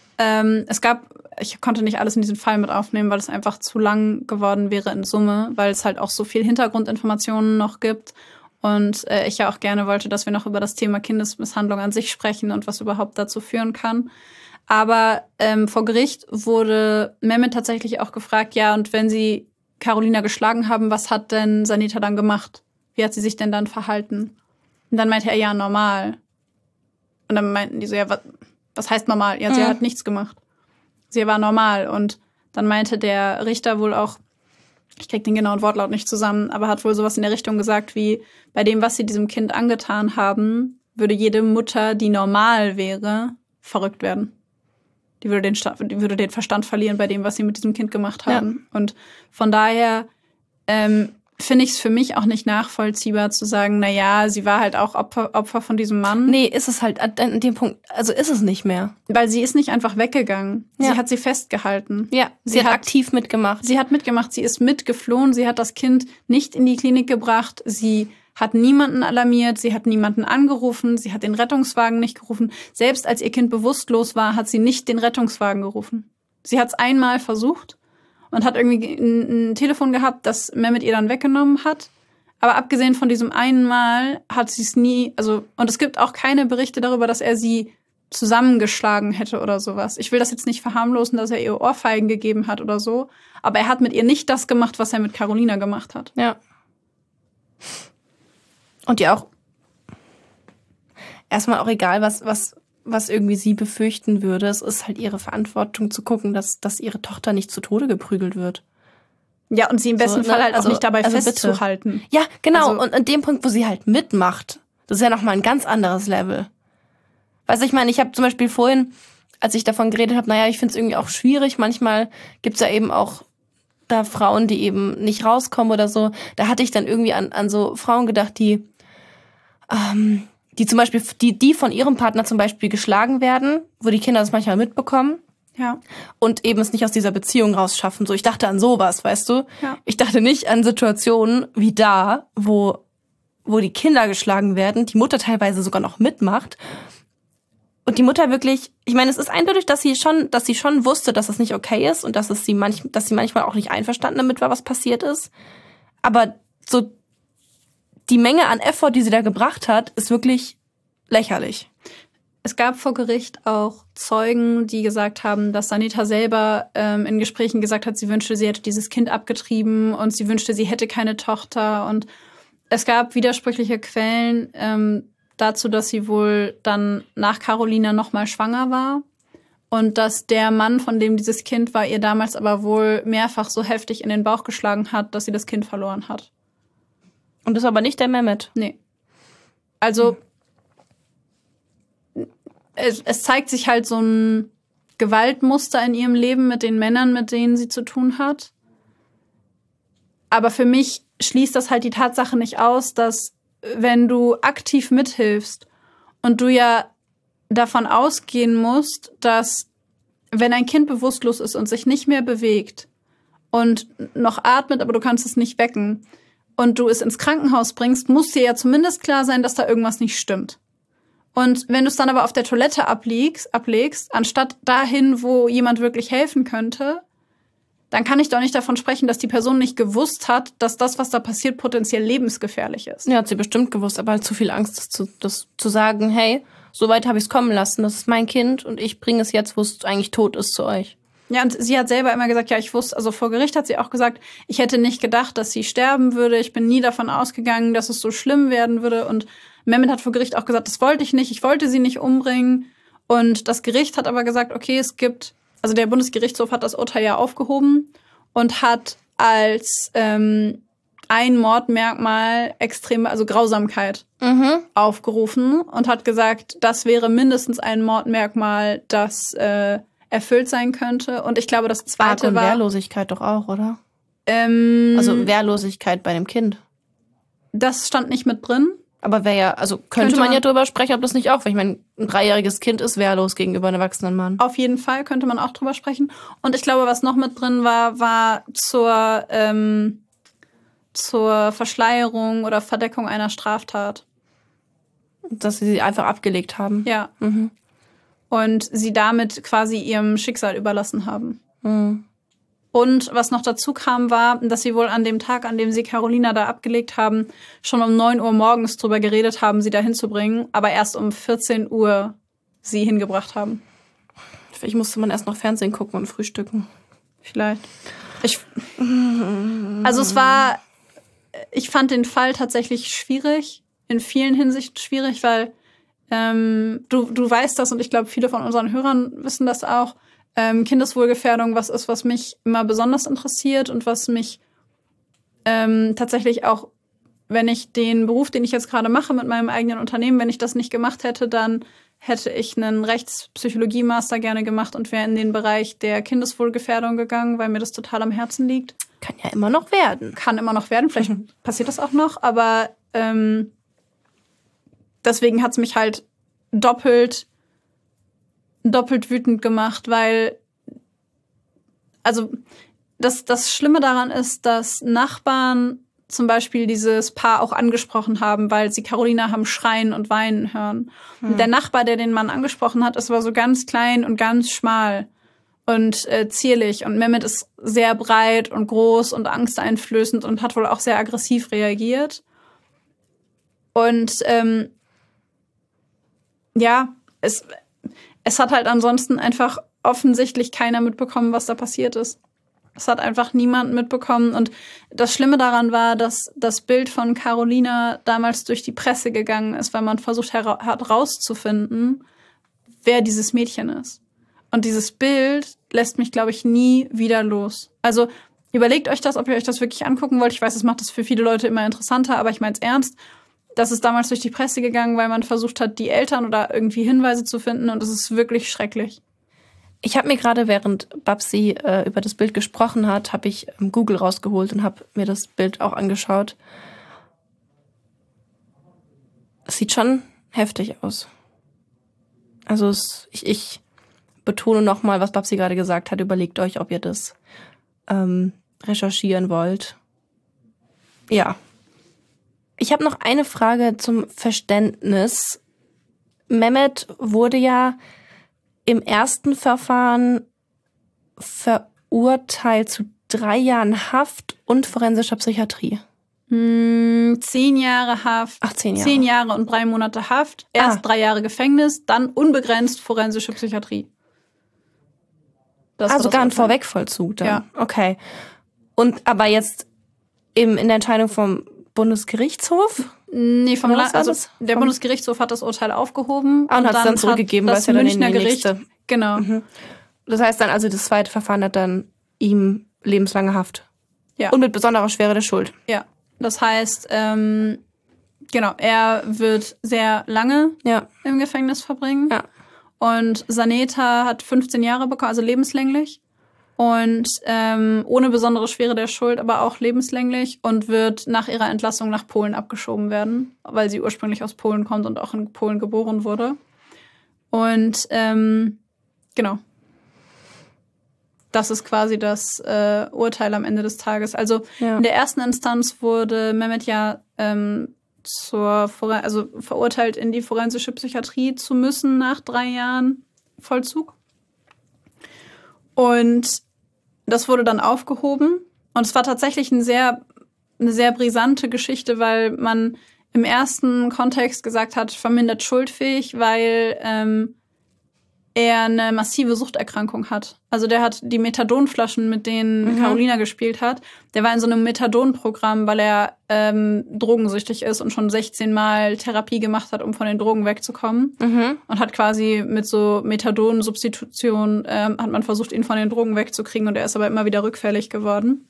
ich konnte nicht alles in diesem Fall mit aufnehmen, weil es einfach zu lang geworden wäre in Summe, weil es halt auch so viel Hintergrundinformationen noch gibt. Und ich ja auch gerne wollte, dass wir noch über das Thema Kindesmisshandlung an sich sprechen und was überhaupt dazu führen kann. Aber vor Gericht wurde Mehmet tatsächlich auch gefragt, ja, und wenn sie Carolina geschlagen haben, was hat denn Saneta dann gemacht? Wie hat sie sich denn dann verhalten? Und dann meinte er, ja, normal. Und dann meinten die so, ja, was heißt normal? Ja, sie hat nichts gemacht. Sie war normal. Und dann meinte der Richter wohl auch, ich krieg den genauen Wortlaut nicht zusammen, aber hat wohl sowas in der Richtung gesagt wie, bei dem, was sie diesem Kind angetan haben, würde jede Mutter, die normal wäre, verrückt werden. Die würde den Verstand verlieren bei dem, was sie mit diesem Kind gemacht haben. Ja. Und von daher finde ich es für mich auch nicht nachvollziehbar zu sagen, na ja, sie war halt auch Opfer von diesem Mann. Nee, ist es halt an dem Punkt, also ist es nicht mehr. Weil sie ist nicht einfach weggegangen. Ja. Sie hat sie festgehalten. Ja, sie hat aktiv mitgemacht. Sie hat mitgemacht, sie ist mitgeflohen, sie hat das Kind nicht in die Klinik gebracht, sie hat niemanden alarmiert, sie hat niemanden angerufen, sie hat den Rettungswagen nicht gerufen. Selbst als ihr Kind bewusstlos war, hat sie nicht den Rettungswagen gerufen. Sie hat es einmal versucht und hat irgendwie ein Telefon gehabt, das Mehmet ihr dann weggenommen hat. Aber abgesehen von diesem einen Mal hat sie es nie, und es gibt auch keine Berichte darüber, dass er sie zusammengeschlagen hätte oder sowas. Ich will das jetzt nicht verharmlosen, dass er ihr Ohrfeigen gegeben hat oder so, aber er hat mit ihr nicht das gemacht, was er mit Carolina gemacht hat. Ja. Und ja auch erstmal auch egal, was irgendwie sie befürchten würde. Es ist halt ihre Verantwortung zu gucken, dass ihre Tochter nicht zu Tode geprügelt wird. Ja, und sie im besten Fall halt auch nicht dabei festzuhalten. Bitte. Ja, genau. Und an dem Punkt, wo sie halt mitmacht, das ist ja nochmal ein ganz anderes Level. Weißt du, ich meine, ich habe zum Beispiel vorhin, als ich davon geredet habe, naja, ich finde es irgendwie auch schwierig. Manchmal gibt's ja eben auch da Frauen, die eben nicht rauskommen oder so. Da hatte ich dann irgendwie an so Frauen gedacht, die zum Beispiel, die von ihrem Partner zum Beispiel geschlagen werden, wo die Kinder das manchmal mitbekommen. Ja. Und eben es nicht aus dieser Beziehung rausschaffen. So, ich dachte an sowas, weißt du? Ja. Ich dachte nicht an Situationen wie da, wo die Kinder geschlagen werden, die Mutter teilweise sogar noch mitmacht. Und die Mutter wirklich, ich meine, es ist eindeutig, dass sie schon wusste, dass das nicht okay ist und dass sie manchmal auch nicht einverstanden damit war, was passiert ist. Aber so die Menge an Effort, die sie da gebracht hat, ist wirklich lächerlich. Es gab vor Gericht auch Zeugen, die gesagt haben, dass Sanita selber in Gesprächen gesagt hat, sie wünschte, sie hätte dieses Kind abgetrieben und sie wünschte, sie hätte keine Tochter. Und es gab widersprüchliche Quellen dazu, dass sie wohl dann nach Carolina nochmal schwanger war. Und dass der Mann, von dem dieses Kind war, ihr damals aber wohl mehrfach so heftig in den Bauch geschlagen hat, dass sie das Kind verloren hat. Und das ist aber nicht der Mehmet? Nee. Also es zeigt sich halt so ein Gewaltmuster in ihrem Leben mit den Männern, mit denen sie zu tun hat. Aber für mich schließt das halt die Tatsache nicht aus, dass wenn du aktiv mithilfst und du ja davon ausgehen musst, dass wenn ein Kind bewusstlos ist und sich nicht mehr bewegt und noch atmet, aber du kannst es nicht wecken und du es ins Krankenhaus bringst, muss dir ja zumindest klar sein, dass da irgendwas nicht stimmt. Und wenn du es dann aber auf der Toilette ablegst, anstatt dahin, wo jemand wirklich helfen könnte, dann kann ich doch nicht davon sprechen, dass die Person nicht gewusst hat, dass das, was da passiert, potenziell lebensgefährlich ist. Ja, hat sie bestimmt gewusst, aber halt zu viel Angst, das zu sagen, hey, so weit habe ich es kommen lassen, das ist mein Kind und ich bringe es jetzt, wo es eigentlich tot ist, zu euch. Ja, und sie hat selber immer gesagt, ja, ich wusste, also vor Gericht hat sie auch gesagt, ich hätte nicht gedacht, dass sie sterben würde. Ich bin nie davon ausgegangen, dass es so schlimm werden würde. Und Mehmet hat vor Gericht auch gesagt, das wollte ich nicht, ich wollte sie nicht umbringen. Und das Gericht hat aber gesagt, okay, also der Bundesgerichtshof hat das Urteil ja aufgehoben und hat als ein Mordmerkmal also Grausamkeit aufgerufen und hat gesagt, das wäre mindestens ein Mordmerkmal, das erfüllt sein könnte. Und ich glaube, das zweite und war Wehrlosigkeit doch auch, oder? Also Wehrlosigkeit bei dem Kind. Das stand nicht mit drin. Aber könnte man ja drüber sprechen, ob das nicht auch, weil ich meine, ein 3-jähriges Kind ist wehrlos gegenüber einem erwachsenen Mann. Auf jeden Fall könnte man auch drüber sprechen. Und ich glaube, was noch mit drin war zur Verschleierung oder Verdeckung einer Straftat. Dass sie einfach abgelegt haben. Ja. Mhm. Und sie damit quasi ihrem Schicksal überlassen haben. Mhm. Und was noch dazu kam, war, dass sie wohl an dem Tag, an dem sie Carolina da abgelegt haben, schon um 9 Uhr morgens drüber geredet haben, sie da hinzubringen, aber erst um 14 Uhr sie hingebracht haben. Vielleicht musste man erst noch Fernsehen gucken und frühstücken. Vielleicht. Ich fand den Fall tatsächlich schwierig, in vielen Hinsichten schwierig, weil du weißt das und ich glaube, viele von unseren Hörern wissen das auch. Kindeswohlgefährdung was mich immer besonders interessiert und was mich tatsächlich auch, wenn ich den Beruf, den ich jetzt gerade mache mit meinem eigenen Unternehmen, wenn ich das nicht gemacht hätte, dann hätte ich einen Rechtspsychologie-Master gerne gemacht und wäre in den Bereich der Kindeswohlgefährdung gegangen, weil mir das total am Herzen liegt. Kann ja immer noch werden. Kann immer noch werden, vielleicht passiert das auch noch, aber deswegen hat es mich halt doppelt wütend gemacht, weil also das Schlimme daran ist, dass Nachbarn zum Beispiel dieses Paar auch angesprochen haben, weil sie Carolina haben schreien und weinen hören. Und der Nachbar, der den Mann angesprochen hat, war so ganz klein und ganz schmal und zierlich. Und Mehmet ist sehr breit und groß und angsteinflößend und hat wohl auch sehr aggressiv reagiert. Und es hat halt ansonsten einfach offensichtlich keiner mitbekommen, was da passiert ist. Es hat einfach niemand mitbekommen. Und das Schlimme daran war, dass das Bild von Carolina damals durch die Presse gegangen ist, weil man versucht hat rauszufinden, wer dieses Mädchen ist. Und dieses Bild lässt mich, glaube ich, nie wieder los. Also überlegt euch das, ob ihr euch das wirklich angucken wollt. Ich weiß, es macht das für viele Leute immer interessanter, aber ich meine es ernst. Das ist damals durch die Presse gegangen, weil man versucht hat, die Eltern oder irgendwie Hinweise zu finden. Und es ist wirklich schrecklich. Ich habe mir gerade, während Babsi über das Bild gesprochen hat, habe ich Google rausgeholt und habe mir das Bild auch angeschaut. Es sieht schon heftig aus. Also ich betone nochmal, was Babsi gerade gesagt hat. Überlegt euch, ob ihr das recherchieren wollt. Ja. Ich habe noch eine Frage zum Verständnis. Mehmet wurde ja im ersten Verfahren verurteilt zu 3 Jahren Haft und forensischer Psychiatrie. 10 Jahre Haft. Ach, 10 Jahre. 10 Jahre und 3 Monate Haft. Erst 3 Jahre Gefängnis, dann unbegrenzt forensische Psychiatrie. Das war sogar das ein Urteil. Vorwegvollzug dann. Ja. Okay. Und aber jetzt eben in der Entscheidung vom Bundesgerichtshof? Nee, Oder was war also das? der Bundesgerichtshof hat das Urteil aufgehoben. Und hat es dann zurückgegeben, weil das es ja dann in die Münchner Gericht, nächste. genau. Das heißt dann also, das zweite Verfahren hat dann ihm lebenslange Haft. Ja. Und mit besonderer Schwere der Schuld. Ja, das heißt, genau, er wird sehr lange Ja. im Gefängnis verbringen. Ja. Und Saneta hat 15 Jahre bekommen, also lebenslänglich. Und ohne besondere Schwere der Schuld, aber auch lebenslänglich und wird nach ihrer Entlassung nach Polen abgeschoben werden, weil sie ursprünglich aus Polen kommt und auch in Polen geboren wurde. Und genau. Das ist quasi das Urteil am Ende des Tages. Also in der ersten Instanz wurde Mehmet ja verurteilt, in die forensische Psychiatrie zu müssen nach 3 Jahren Vollzug. Und das wurde dann aufgehoben. Und es war tatsächlich eine sehr brisante Geschichte, weil man im ersten Kontext gesagt hat, vermindert schuldfähig, weil er eine massive Suchterkrankung hat. Also der hat die Methadonflaschen, mit denen Carolina gespielt hat. Der war in so einem Methadon-Programm, weil er drogensüchtig ist und schon 16 Mal Therapie gemacht hat, um von den Drogen wegzukommen. Und hat quasi mit so Methadon-Substitution hat man versucht, ihn von den Drogen wegzukriegen. Und er ist aber immer wieder rückfällig geworden.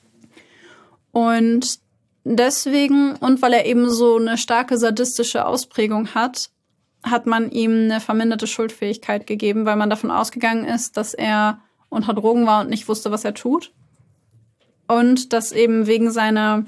Und deswegen, und weil er eben so eine starke sadistische Ausprägung hat man ihm eine verminderte Schuldfähigkeit gegeben, weil man davon ausgegangen ist, dass er unter Drogen war und nicht wusste, was er tut. Und dass eben wegen seiner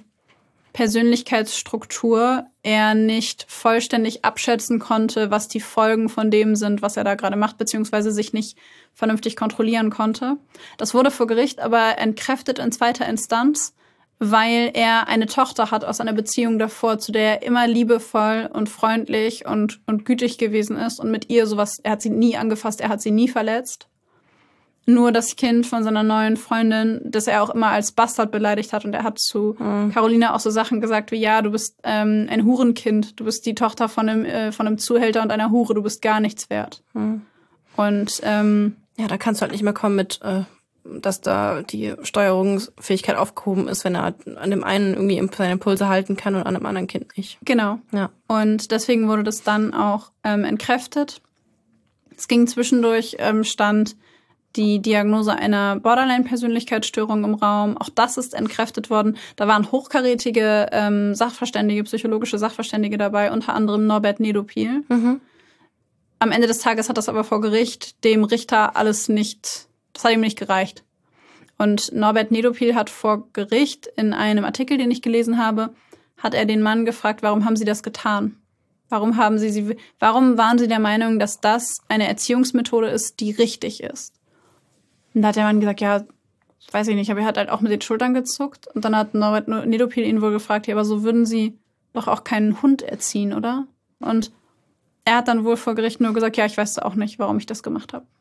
Persönlichkeitsstruktur er nicht vollständig abschätzen konnte, was die Folgen von dem sind, was er da gerade macht, beziehungsweise sich nicht vernünftig kontrollieren konnte. Das wurde vor Gericht aber entkräftet in zweiter Instanz, weil er eine Tochter hat aus einer Beziehung davor, zu der er immer liebevoll und freundlich und gütig gewesen ist und mit ihr sowas, er hat sie nie angefasst, er hat sie nie verletzt. Nur das Kind von seiner neuen Freundin, das er auch immer als Bastard beleidigt hat, und er hat zu Carolina auch so Sachen gesagt wie, ja, du bist ein Hurenkind, du bist die Tochter von einem Zuhälter und einer Hure, du bist gar nichts wert. Und ja, da kannst du halt nicht mehr kommen mit dass da die Steuerungsfähigkeit aufgehoben ist, wenn er an dem einen irgendwie seine Impulse halten kann und an dem anderen Kind nicht. Genau. Ja. Und deswegen wurde das dann auch entkräftet. Es ging zwischendurch, stand die Diagnose einer Borderline-Persönlichkeitsstörung im Raum. Auch das ist entkräftet worden. Da waren hochkarätige Sachverständige, psychologische Sachverständige dabei, unter anderem Norbert Nedopil. Am Ende des Tages hat das aber vor Gericht dem Richter das hat ihm nicht gereicht. Und Norbert Nedopil hat vor Gericht in einem Artikel, den ich gelesen habe, hat er den Mann gefragt, warum haben Sie das getan? Warum waren Sie der Meinung, dass das eine Erziehungsmethode ist, die richtig ist? Und da hat der Mann gesagt, ja, weiß ich nicht, aber er hat halt auch mit den Schultern gezuckt. Und dann hat Norbert Nedopil ihn wohl gefragt, ja, aber so würden Sie doch auch keinen Hund erziehen, oder? Und er hat dann wohl vor Gericht nur gesagt, ja, ich weiß auch nicht, warum ich das gemacht habe.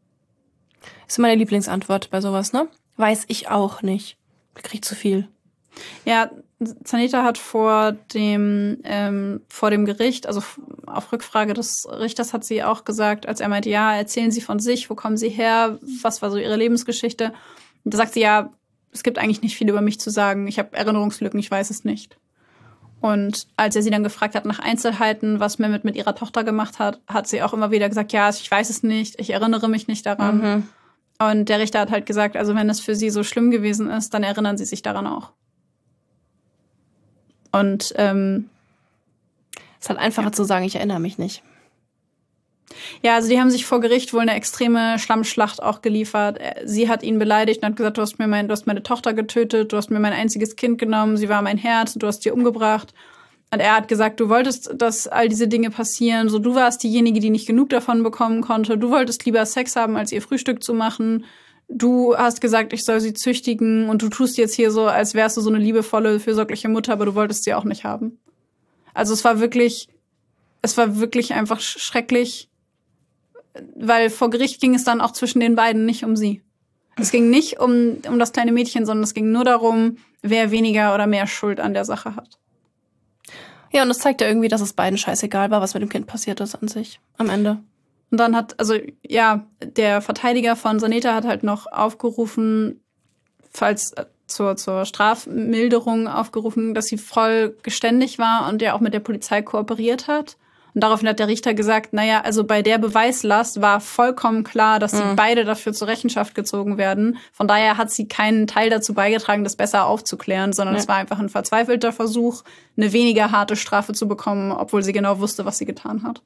Ist meine Lieblingsantwort bei sowas, ne? Weiß ich auch nicht. Ich krieg zu viel. Ja, Saneta hat vor dem Gericht, also auf Rückfrage des Richters hat sie auch gesagt, als er meinte, ja, erzählen Sie von sich, wo kommen Sie her, was war so Ihre Lebensgeschichte? Und da sagt sie, ja, es gibt eigentlich nicht viel über mich zu sagen, ich habe Erinnerungslücken, ich weiß es nicht. Und als er sie dann gefragt hat nach Einzelheiten, was Mehmet mit ihrer Tochter gemacht hat, hat sie auch immer wieder gesagt, ja, ich weiß es nicht, ich erinnere mich nicht daran. Und der Richter hat halt gesagt, also wenn es für sie so schlimm gewesen ist, dann erinnern sie sich daran auch. Und es ist halt einfacher zu sagen, ich erinnere mich nicht. Ja, also die haben sich vor Gericht wohl eine extreme Schlammschlacht auch geliefert. Sie hat ihn beleidigt und hat gesagt, du hast meine Tochter getötet, du hast mir mein einziges Kind genommen, sie war mein Herz, du hast sie umgebracht. Und er hat gesagt, du wolltest, dass all diese Dinge passieren. So, du warst diejenige, die nicht genug davon bekommen konnte. Du wolltest lieber Sex haben, als ihr Frühstück zu machen. Du hast gesagt, ich soll sie züchtigen. Und du tust jetzt hier so, als wärst du so eine liebevolle, fürsorgliche Mutter, aber du wolltest sie auch nicht haben. Also es war wirklich einfach schrecklich. Weil vor Gericht ging es dann auch zwischen den beiden nicht um sie. Es ging nicht um das kleine Mädchen, sondern es ging nur darum, wer weniger oder mehr Schuld an der Sache hat. Ja, und das zeigt ja irgendwie, dass es beiden scheißegal war, was mit dem Kind passiert ist an sich, am Ende. Und dann der Verteidiger von Saneta hat halt noch aufgerufen, zur Strafmilderung aufgerufen, dass sie voll geständig war und ja auch mit der Polizei kooperiert hat. Und daraufhin hat der Richter gesagt, naja, also bei der Beweislast war vollkommen klar, dass sie beide dafür zur Rechenschaft gezogen werden. Von daher hat sie keinen Teil dazu beigetragen, das besser aufzuklären, sondern es war einfach ein verzweifelter Versuch, eine weniger harte Strafe zu bekommen, obwohl sie genau wusste, was sie getan hat.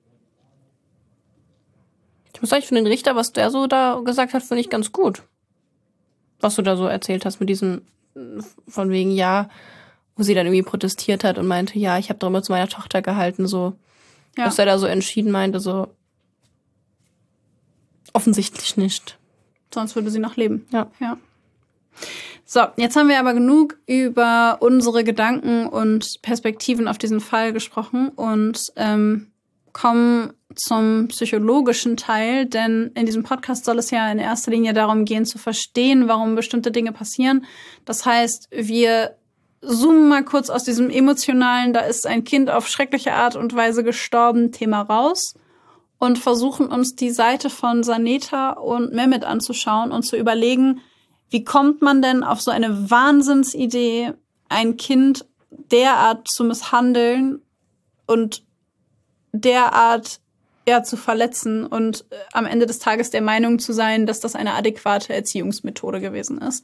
Ich muss sagen, für den Richter, was der so da gesagt hat, finde ich ganz gut. Was du da so erzählt hast mit diesem, von wegen, ja, wo sie dann irgendwie protestiert hat und meinte, ja, ich habe darüber zu meiner Tochter gehalten, so. Ja. Dass er da so entschieden meinte, so offensichtlich nicht. Sonst würde sie noch leben. Ja. So, jetzt haben wir aber genug über unsere Gedanken und Perspektiven auf diesen Fall gesprochen und kommen zum psychologischen Teil, denn in diesem Podcast soll es ja in erster Linie darum gehen, zu verstehen, warum bestimmte Dinge passieren. Das heißt, wir zoomen mal kurz aus diesem emotionalen, da ist ein Kind auf schreckliche Art und Weise gestorben, Thema raus und versuchen uns die Seite von Saneta und Mehmet anzuschauen und zu überlegen, wie kommt man denn auf so eine Wahnsinnsidee, ein Kind derart zu misshandeln und derart zu verletzen und am Ende des Tages der Meinung zu sein, dass das eine adäquate Erziehungsmethode gewesen ist.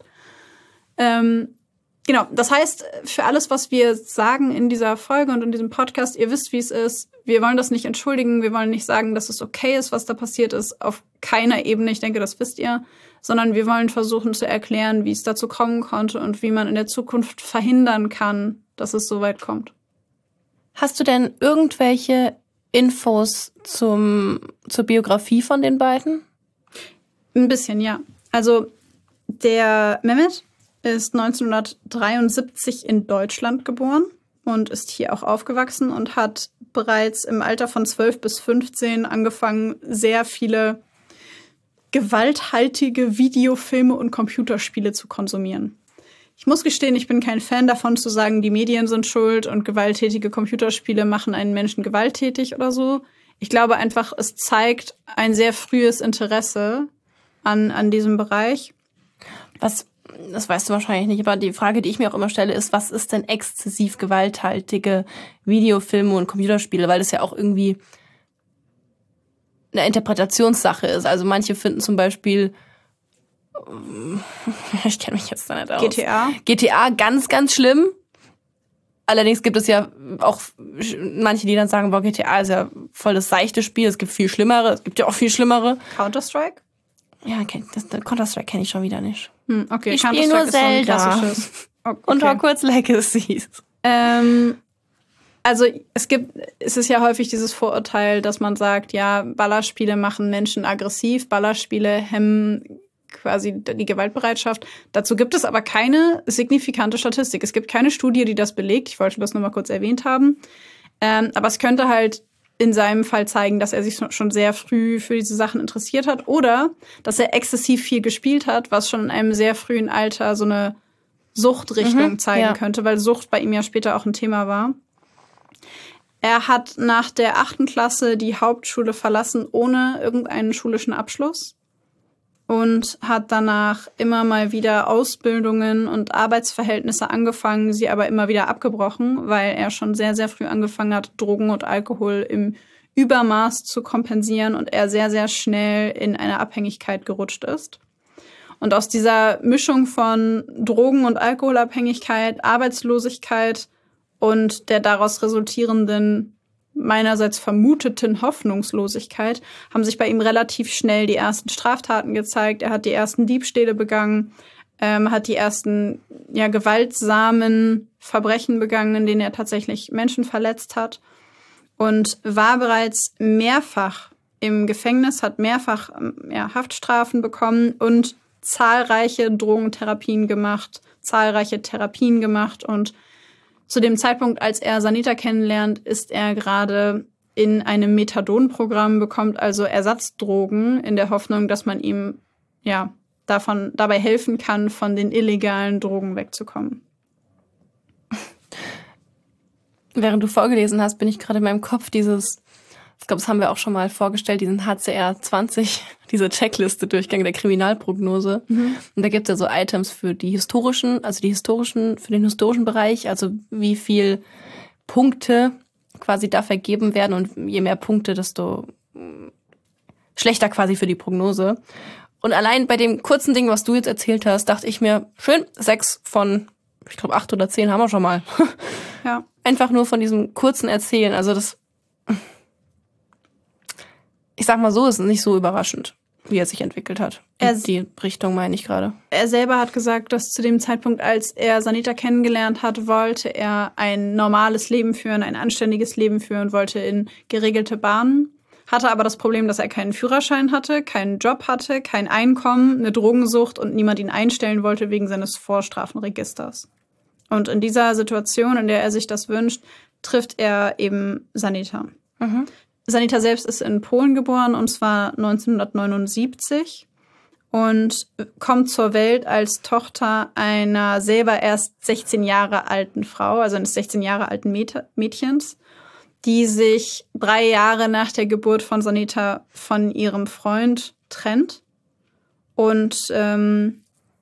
Genau, das heißt, für alles, was wir sagen in dieser Folge und in diesem Podcast, ihr wisst, wie es ist. Wir wollen das nicht entschuldigen, wir wollen nicht sagen, dass es okay ist, was da passiert ist, auf keiner Ebene, ich denke, das wisst ihr, sondern wir wollen versuchen zu erklären, wie es dazu kommen konnte und wie man in der Zukunft verhindern kann, dass es so weit kommt. Hast du denn irgendwelche Infos zur Biografie von den beiden? Ein bisschen, ja. Also der Mehmet ist 1973 in Deutschland geboren und ist hier auch aufgewachsen und hat bereits im Alter von 12 bis 15 angefangen, sehr viele gewalthaltige Videofilme und Computerspiele zu konsumieren. Ich muss gestehen, ich bin kein Fan davon zu sagen, die Medien sind schuld und gewalttätige Computerspiele machen einen Menschen gewalttätig oder so. Ich glaube einfach, es zeigt ein sehr frühes Interesse an diesem Bereich. Das weißt du wahrscheinlich nicht, aber die Frage, die ich mir auch immer stelle, ist, was ist denn exzessiv gewalthaltige Videofilme und Computerspiele? Weil das ja auch irgendwie eine Interpretationssache ist. Also manche finden zum Beispiel, ich kenne mich jetzt da nicht aus. GTA ganz, ganz schlimm. Allerdings gibt es ja auch manche, die dann sagen, boah, GTA ist ja voll das seichte Spiel, es gibt viel Schlimmere, es gibt ja auch viel Schlimmere. Counter-Strike? Ja, Counter-Strike kenne ich schon wieder nicht. Okay, ich spiele nur Zelda und Hogwarts Legacies. Also es ist ja häufig dieses Vorurteil, dass man sagt, ja, Ballerspiele machen Menschen aggressiv, Ballerspiele hemmen quasi die Gewaltbereitschaft. Dazu gibt es aber keine signifikante Statistik. Es gibt keine Studie, die das belegt. Ich wollte das nur mal kurz erwähnt haben. Aber es könnte halt in seinem Fall zeigen, dass er sich schon sehr früh für diese Sachen interessiert hat oder dass er exzessiv viel gespielt hat, was schon in einem sehr frühen Alter so eine Suchtrichtung zeigen könnte, weil Sucht bei ihm ja später auch ein Thema war. Er hat nach der 8. Klasse die Hauptschule verlassen ohne irgendeinen schulischen Abschluss und hat danach immer mal wieder Ausbildungen und Arbeitsverhältnisse angefangen, sie aber immer wieder abgebrochen, weil er schon sehr, sehr früh angefangen hat, Drogen und Alkohol im Übermaß zu kompensieren und er sehr, sehr schnell in eine Abhängigkeit gerutscht ist. Und aus dieser Mischung von Drogen- und Alkoholabhängigkeit, Arbeitslosigkeit und der daraus resultierenden meinerseits vermuteten Hoffnungslosigkeit haben sich bei ihm relativ schnell die ersten Straftaten gezeigt. Er hat die ersten Diebstähle begangen, hat die ersten gewaltsamen Verbrechen begangen, in denen er tatsächlich Menschen verletzt hat und war bereits mehrfach im Gefängnis, hat mehrfach Haftstrafen bekommen und zahlreiche Drogentherapien gemacht, zahlreiche Therapien gemacht und zu dem Zeitpunkt, als er Saneta kennenlernt, ist er gerade in einem Methadon-Programm, bekommt also Ersatzdrogen in der Hoffnung, dass man ihm dabei helfen kann, von den illegalen Drogen wegzukommen. Während du vorgelesen hast, bin ich gerade in meinem Kopf ich glaube, das haben wir auch schon mal vorgestellt, diesen HCR 20, diese Checkliste Durchgang der Kriminalprognose. Und da gibt es ja so Items für für den historischen Bereich, also wie viel Punkte quasi da vergeben werden und je mehr Punkte, desto schlechter quasi für die Prognose. Und allein bei dem kurzen Ding, was du jetzt erzählt hast, dachte ich mir, schön, 6 von, ich glaube 8 oder 10 haben wir schon mal. Ja. Einfach nur von diesem kurzen Erzählen. Also ich sag mal so, ist nicht so überraschend, wie er sich entwickelt hat. Die Richtung meine ich gerade. Er selber hat gesagt, dass zu dem Zeitpunkt, als er Sanita kennengelernt hat, wollte er ein normales Leben führen, ein anständiges Leben führen, wollte in geregelte Bahnen. Hatte aber das Problem, dass er keinen Führerschein hatte, keinen Job hatte, kein Einkommen, eine Drogensucht und niemand ihn einstellen wollte wegen seines Vorstrafenregisters. Und in dieser Situation, in der er sich das wünscht, trifft er eben Sanita. Mhm. Sanita selbst ist in Polen geboren, und zwar 1979 und kommt zur Welt als Tochter einer selber erst 16 Jahre alten Frau, also eines 16 Jahre alten Mädchens, die sich 3 Jahre nach der Geburt von Sanita von ihrem Freund trennt. Und dann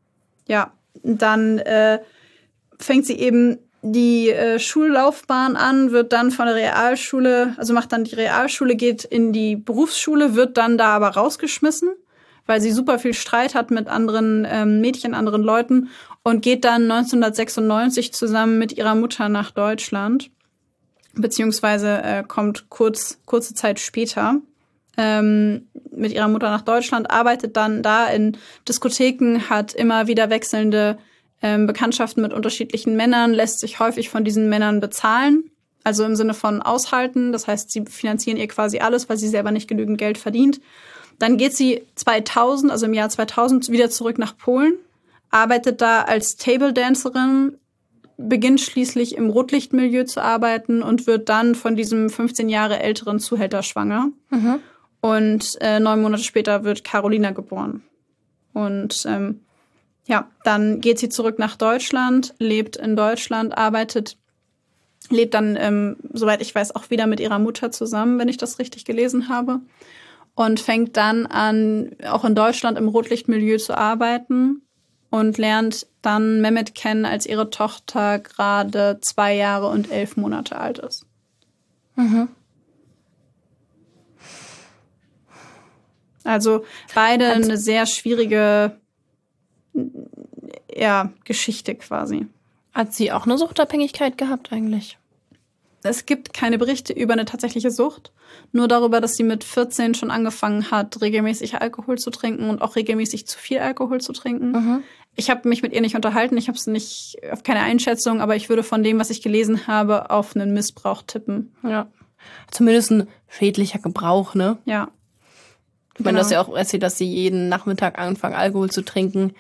fängt sie eben die Schullaufbahn an, wird dann von der Realschule, also macht dann die Realschule, geht in die Berufsschule, wird dann da aber rausgeschmissen, weil sie super viel Streit hat mit anderen Mädchen, anderen Leuten, und geht dann 1996 zusammen mit ihrer Mutter nach Deutschland, beziehungsweise kommt kurze Zeit später mit ihrer Mutter nach Deutschland, arbeitet dann da in Diskotheken, hat immer wieder wechselnde Bekanntschaften mit unterschiedlichen Männern, lässt sich häufig von diesen Männern bezahlen, also im Sinne von aushalten. Das heißt, sie finanzieren ihr quasi alles, weil sie selber nicht genügend Geld verdient. Dann geht sie 2000, also im Jahr 2000, wieder zurück nach Polen, arbeitet da als Table Dancerin, beginnt schließlich im Rotlichtmilieu zu arbeiten und wird dann von diesem 15 Jahre älteren Zuhälter schwanger. Mhm. Und 9 Monate später wird Carolina geboren. Und dann geht sie zurück nach Deutschland, lebt in Deutschland, lebt dann, soweit ich weiß, auch wieder mit ihrer Mutter zusammen, wenn ich das richtig gelesen habe. Und fängt dann an, auch in Deutschland im Rotlichtmilieu zu arbeiten und lernt dann Mehmet kennen, als ihre Tochter gerade 2 Jahre und 11 Monate alt ist. Mhm. Also beide eine sehr schwierige Geschichte quasi. Hat sie auch eine Suchtabhängigkeit gehabt eigentlich? Es gibt keine Berichte über eine tatsächliche Sucht, nur darüber, dass sie mit 14 schon angefangen hat, regelmäßig Alkohol zu trinken und auch regelmäßig zu viel Alkohol zu trinken. Mhm. Ich habe mich mit ihr nicht unterhalten, ich habe es nicht auf keine Einschätzung, aber ich würde von dem, was ich gelesen habe, auf einen Missbrauch tippen. Ja, zumindest ein schädlicher Gebrauch, ne? Ja. Ich meine, du hast ja auch erzählt, dass sie jeden Nachmittag anfangen, Alkohol zu trinken.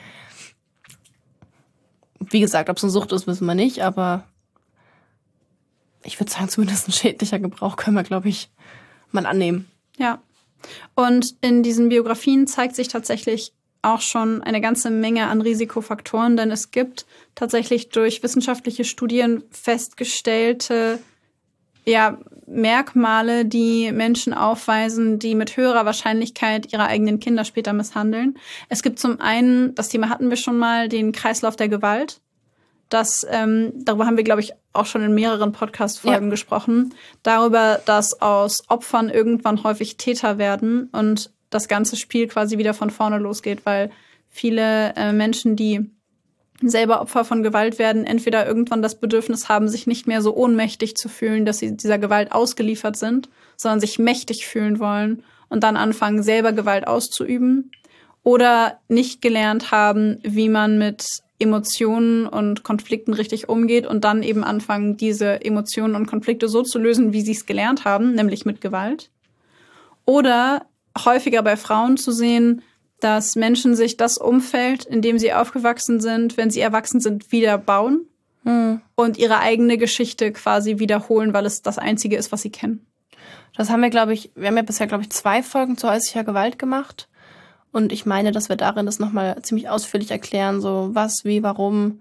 Wie gesagt, ob es eine Sucht ist, wissen wir nicht, aber ich würde sagen, zumindest ein schädlicher Gebrauch können wir, glaube ich, mal annehmen. Ja. Und in diesen Biografien zeigt sich tatsächlich auch schon eine ganze Menge an Risikofaktoren, denn es gibt tatsächlich durch wissenschaftliche Studien festgestellte Merkmale, die Menschen aufweisen, die mit höherer Wahrscheinlichkeit ihre eigenen Kinder später misshandeln. Es gibt zum einen, das Thema hatten wir schon mal, den Kreislauf der Gewalt. Darüber haben wir, glaube ich, auch schon in mehreren Podcast-Folgen gesprochen. Darüber, dass aus Opfern irgendwann häufig Täter werden und das ganze Spiel quasi wieder von vorne losgeht, weil viele Menschen, die selber Opfer von Gewalt werden, entweder irgendwann das Bedürfnis haben, sich nicht mehr so ohnmächtig zu fühlen, dass sie dieser Gewalt ausgeliefert sind, sondern sich mächtig fühlen wollen und dann anfangen, selber Gewalt auszuüben, oder nicht gelernt haben, wie man mit Emotionen und Konflikten richtig umgeht und dann eben anfangen, diese Emotionen und Konflikte so zu lösen, wie sie es gelernt haben, nämlich mit Gewalt. Oder häufiger bei Frauen zu sehen, dass Menschen sich das Umfeld, in dem sie aufgewachsen sind, wenn sie erwachsen sind, wieder bauen und ihre eigene Geschichte quasi wiederholen, weil es das Einzige ist, was sie kennen. Das haben wir, glaube ich, wir haben ja bisher, glaube ich, 2 Folgen zu häuslicher Gewalt gemacht. Und ich meine, dass wir darin das nochmal ziemlich ausführlich erklären, so was, wie, warum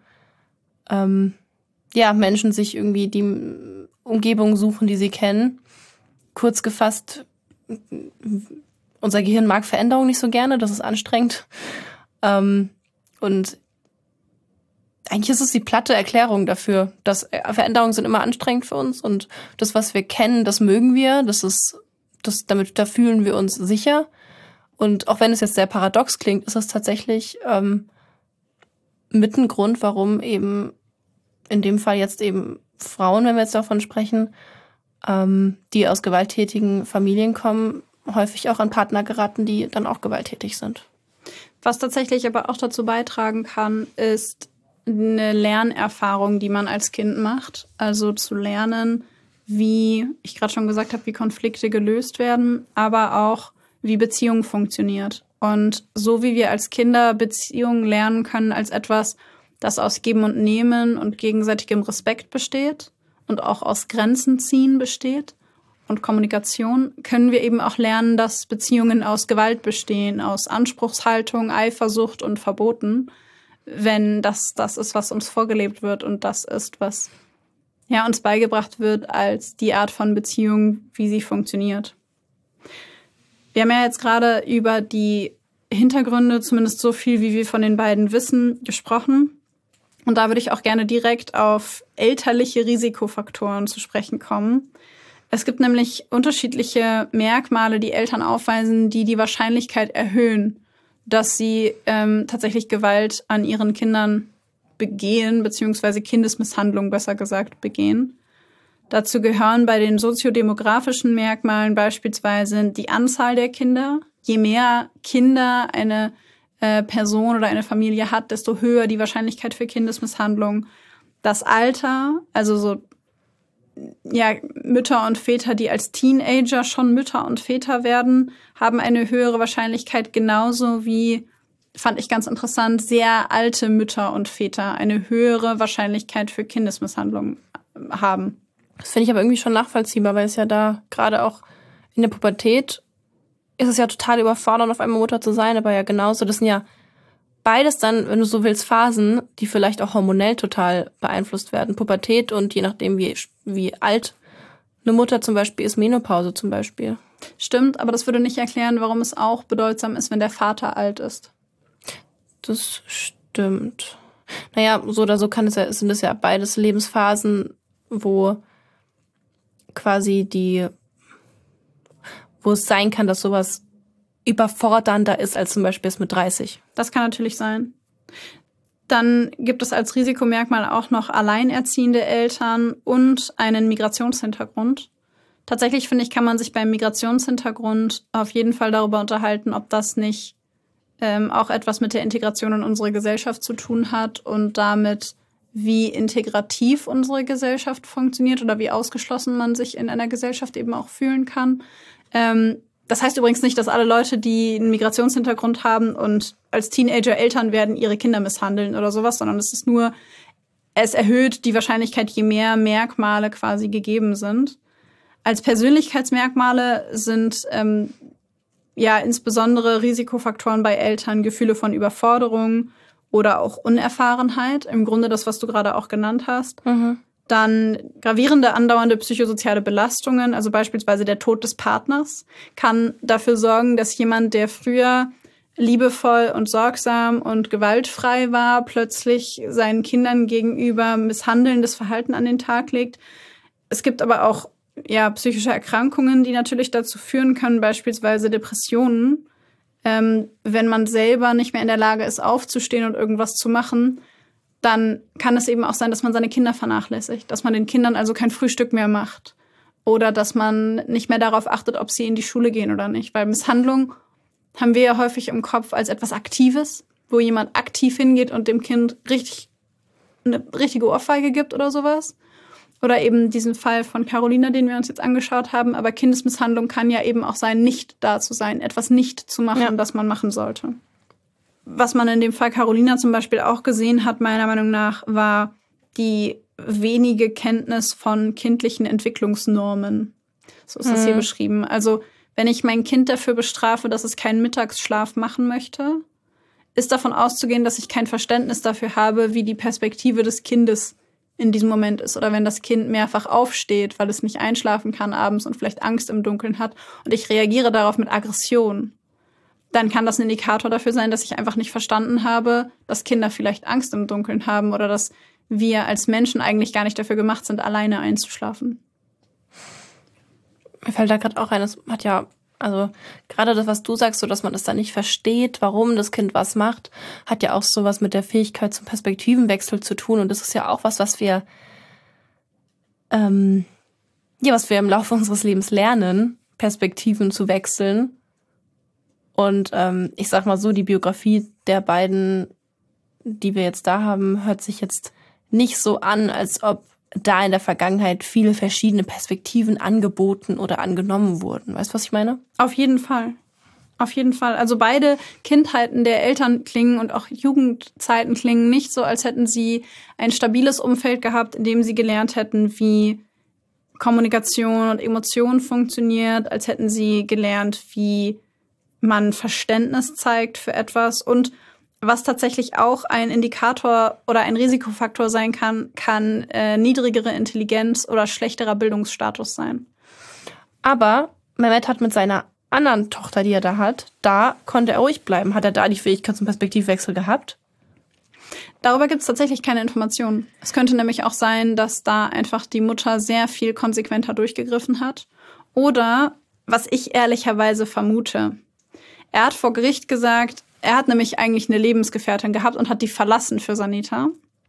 Menschen sich irgendwie die Umgebung suchen, die sie kennen. Kurz gefasst, unser Gehirn mag Veränderung nicht so gerne, das ist anstrengend. Und eigentlich ist es die platte Erklärung dafür, dass Veränderungen sind immer anstrengend für uns und das, was wir kennen, das mögen wir, da fühlen wir uns sicher. Und auch wenn es jetzt sehr paradox klingt, ist es tatsächlich mit ein Grund, warum eben in dem Fall jetzt eben Frauen, wenn wir jetzt davon sprechen, die aus gewalttätigen Familien kommen, häufig auch an Partner geraten, die dann auch gewalttätig sind. Was tatsächlich aber auch dazu beitragen kann, ist eine Lernerfahrung, die man als Kind macht. Also zu lernen, wie ich gerade schon gesagt habe, wie Konflikte gelöst werden, aber auch, wie Beziehung funktioniert. Und so wie wir als Kinder Beziehungen lernen können als etwas, das aus Geben und Nehmen und gegenseitigem Respekt besteht und auch aus Grenzen ziehen besteht und Kommunikation, können wir eben auch lernen, dass Beziehungen aus Gewalt bestehen, aus Anspruchshaltung, Eifersucht und Verboten, wenn das ist, was uns vorgelebt wird und das ist, was uns beigebracht wird als die Art von Beziehung, wie sie funktioniert. Wir haben ja jetzt gerade über die Hintergründe, zumindest so viel, wie wir von den beiden wissen, gesprochen. Und da würde ich auch gerne direkt auf elterliche Risikofaktoren zu sprechen kommen. Es gibt nämlich unterschiedliche Merkmale, die Eltern aufweisen, die die Wahrscheinlichkeit erhöhen, dass sie tatsächlich Gewalt an ihren Kindern begehen, beziehungsweise Kindesmisshandlung besser gesagt begehen. Dazu gehören bei den soziodemografischen Merkmalen beispielsweise die Anzahl der Kinder. Je mehr Kinder eine Person oder eine Familie hat, desto höher die Wahrscheinlichkeit für Kindesmisshandlung. Das Alter, also Mütter und Väter, die als Teenager schon Mütter und Väter werden, haben eine höhere Wahrscheinlichkeit, genauso wie, fand ich ganz interessant, sehr alte Mütter und Väter eine höhere Wahrscheinlichkeit für Kindesmisshandlung haben. Das finde ich aber irgendwie schon nachvollziehbar, weil es ja da gerade auch in der Pubertät ist es ja total überfordernd, auf einmal Mutter zu sein, aber ja genauso. Das sind ja beides dann, wenn du so willst, Phasen, die vielleicht auch hormonell total beeinflusst werden. Pubertät und je nachdem, wie alt eine Mutter zum Beispiel ist, Menopause zum Beispiel. Stimmt, aber das würde nicht erklären, warum es auch bedeutsam ist, wenn der Vater alt ist. Das stimmt. Naja, so oder so sind es ja beides Lebensphasen, wo quasi wo es sein kann, dass sowas überfordernder ist als zum Beispiel es mit 30. Das kann natürlich sein. Dann gibt es als Risikomerkmal auch noch alleinerziehende Eltern und einen Migrationshintergrund. Tatsächlich, finde ich, kann man sich beim Migrationshintergrund auf jeden Fall darüber unterhalten, ob das nicht auch etwas mit der Integration in unsere Gesellschaft zu tun hat und damit, wie integrativ unsere Gesellschaft funktioniert oder wie ausgeschlossen man sich in einer Gesellschaft eben auch fühlen kann. Das heißt übrigens nicht, dass alle Leute, die einen Migrationshintergrund haben und als Teenager Eltern werden, ihre Kinder misshandeln oder sowas, sondern es erhöht die Wahrscheinlichkeit, je mehr Merkmale quasi gegeben sind. Als Persönlichkeitsmerkmale sind insbesondere Risikofaktoren bei Eltern Gefühle von Überforderung oder auch Unerfahrenheit, im Grunde das, was du gerade auch genannt hast. Mhm. Dann gravierende, andauernde psychosoziale Belastungen, also beispielsweise der Tod des Partners, kann dafür sorgen, dass jemand, der früher liebevoll und sorgsam und gewaltfrei war, plötzlich seinen Kindern gegenüber misshandelndes Verhalten an den Tag legt. Es gibt aber auch psychische Erkrankungen, die natürlich dazu führen können, beispielsweise Depressionen. Wenn man selber nicht mehr in der Lage ist, aufzustehen und irgendwas zu machen, dann kann es eben auch sein, dass man seine Kinder vernachlässigt, dass man den Kindern also kein Frühstück mehr macht oder dass man nicht mehr darauf achtet, ob sie in die Schule gehen oder nicht. Weil Misshandlung haben wir ja häufig im Kopf als etwas Aktives, wo jemand aktiv hingeht und dem Kind eine richtige Ohrfeige gibt oder sowas. Oder eben diesen Fall von Carolina, den wir uns jetzt angeschaut haben. Aber Kindesmisshandlung kann ja eben auch sein, nicht da zu sein, etwas nicht zu machen, das man machen sollte. Was man in dem Fall Carolina zum Beispiel auch gesehen hat, meiner Meinung nach, war die wenige Kenntnis von kindlichen Entwicklungsnormen. So ist das hier beschrieben. Also wenn ich mein Kind dafür bestrafe, dass es keinen Mittagsschlaf machen möchte, ist davon auszugehen, dass ich kein Verständnis dafür habe, wie die Perspektive des Kindes in diesem Moment ist. Oder wenn das Kind mehrfach aufsteht, weil es nicht einschlafen kann abends und vielleicht Angst im Dunkeln hat und ich reagiere darauf mit Aggression, dann kann das ein Indikator dafür sein, dass ich einfach nicht verstanden habe, dass Kinder vielleicht Angst im Dunkeln haben oder dass wir als Menschen eigentlich gar nicht dafür gemacht sind, alleine einzuschlafen. Mir fällt da gerade auch ein, das hat ja, also gerade das, was du sagst, so dass man das dann nicht versteht, warum das Kind was macht, hat ja auch sowas mit der Fähigkeit zum Perspektivenwechsel zu tun. Und das ist ja auch was wir im Laufe unseres Lebens lernen, Perspektiven zu wechseln. Und ich sag mal so, die Biografie der beiden, die wir jetzt da haben, hört sich jetzt nicht so an, als ob da in der Vergangenheit viele verschiedene Perspektiven angeboten oder angenommen wurden. Weißt du, was ich meine? Auf jeden Fall. Auf jeden Fall. Also beide Kindheiten der Eltern klingen und auch Jugendzeiten klingen nicht so, als hätten sie ein stabiles Umfeld gehabt, in dem sie gelernt hätten, wie Kommunikation und Emotionen funktioniert, als hätten sie gelernt, wie man Verständnis zeigt für etwas. Und was tatsächlich auch ein Indikator oder ein Risikofaktor sein kann niedrigere Intelligenz oder schlechterer Bildungsstatus sein. Aber Mehmet hat mit seiner anderen Tochter, die er da hat, da konnte er ruhig bleiben. Hat er da die Fähigkeit zum Perspektivwechsel gehabt? Darüber gibt es tatsächlich keine Informationen. Es könnte nämlich auch sein, dass da einfach die Mutter sehr viel konsequenter durchgegriffen hat. Oder, was ich ehrlicherweise vermute, er hat vor Gericht gesagt, er hat nämlich eigentlich eine Lebensgefährtin gehabt und hat die verlassen für Sanita.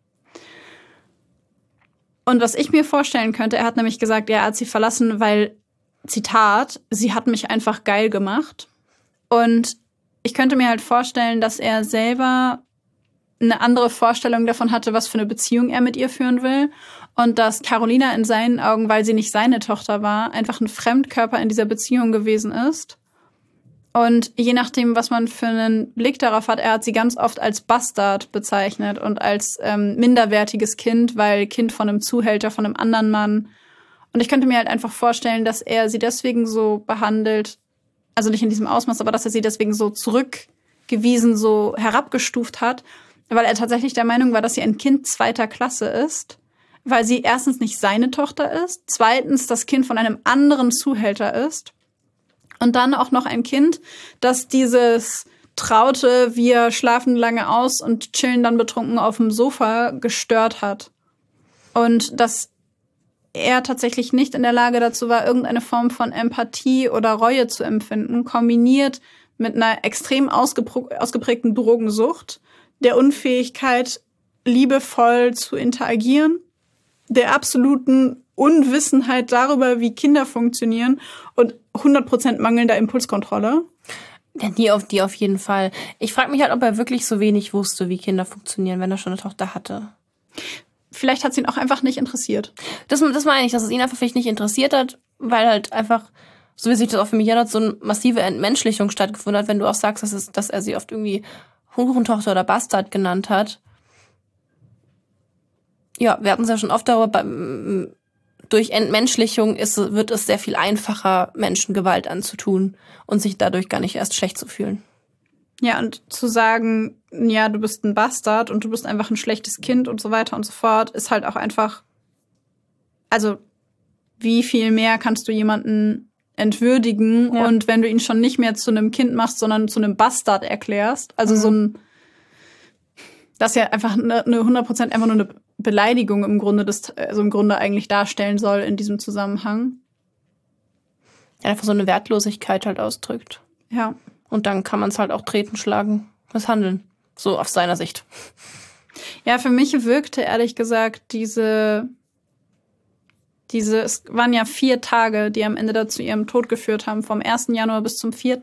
Und was ich mir vorstellen könnte, er hat nämlich gesagt, er hat sie verlassen, weil, Zitat, sie hat mich einfach geil gemacht. Und ich könnte mir halt vorstellen, dass er selber eine andere Vorstellung davon hatte, was für eine Beziehung er mit ihr führen will. Und dass Carolina in seinen Augen, weil sie nicht seine Tochter war, einfach ein Fremdkörper in dieser Beziehung gewesen ist. Und je nachdem, was man für einen Blick darauf hat, er hat sie ganz oft als Bastard bezeichnet und als minderwertiges Kind, weil Kind von einem Zuhälter, von einem anderen Mann. Und ich könnte mir halt einfach vorstellen, dass er sie deswegen so behandelt, also nicht in diesem Ausmaß, aber dass er sie deswegen so zurückgewiesen, so herabgestuft hat, weil er tatsächlich der Meinung war, dass sie ein Kind zweiter Klasse ist, weil sie erstens nicht seine Tochter ist, zweitens das Kind von einem anderen Zuhälter ist und dann auch noch ein Kind, das dieses traute, wir schlafen lange aus und chillen dann betrunken auf dem Sofa gestört hat. Und dass er tatsächlich nicht in der Lage dazu war, irgendeine Form von Empathie oder Reue zu empfinden, kombiniert mit einer extrem ausgeprägten Drogensucht, der Unfähigkeit, liebevoll zu interagieren, der absoluten Unwissenheit darüber, wie Kinder funktionieren und 100% mangelnder Impulskontrolle. Ja, die auf jeden Fall. Ich frage mich halt, ob er wirklich so wenig wusste, wie Kinder funktionieren, wenn er schon eine Tochter hatte. Vielleicht hat es ihn auch einfach nicht interessiert. Das meine ich, dass es ihn einfach vielleicht nicht interessiert hat, weil halt einfach, so wie sich das auch für mich hat, so eine massive Entmenschlichung stattgefunden hat, wenn du auch sagst, dass er sie oft irgendwie Hurentochter oder Bastard genannt hat. Ja, wir hatten es ja schon oft darüber, durch Entmenschlichung wird es sehr viel einfacher, Menschen Gewalt anzutun und sich dadurch gar nicht erst schlecht zu fühlen. Ja, und zu sagen, ja, du bist ein Bastard und du bist einfach ein schlechtes Kind und so weiter und so fort, ist halt auch einfach, also wie viel mehr kannst du jemanden entwürdigen, ja. Und wenn du ihn schon nicht mehr zu einem Kind machst, sondern zu einem Bastard erklärst, also so ein, das ist ja einfach eine 100% einfach nur eine Beleidigung im Grunde, im Grunde eigentlich darstellen soll in diesem Zusammenhang. Ja, einfach so eine Wertlosigkeit halt ausdrückt. Ja. Und dann kann man es halt auch treten, schlagen, misshandeln. So aus seiner Sicht. Ja, für mich wirkte ehrlich gesagt es waren ja 4 Tage, die am Ende dazu ihrem Tod geführt haben, vom 1. Januar bis zum 4.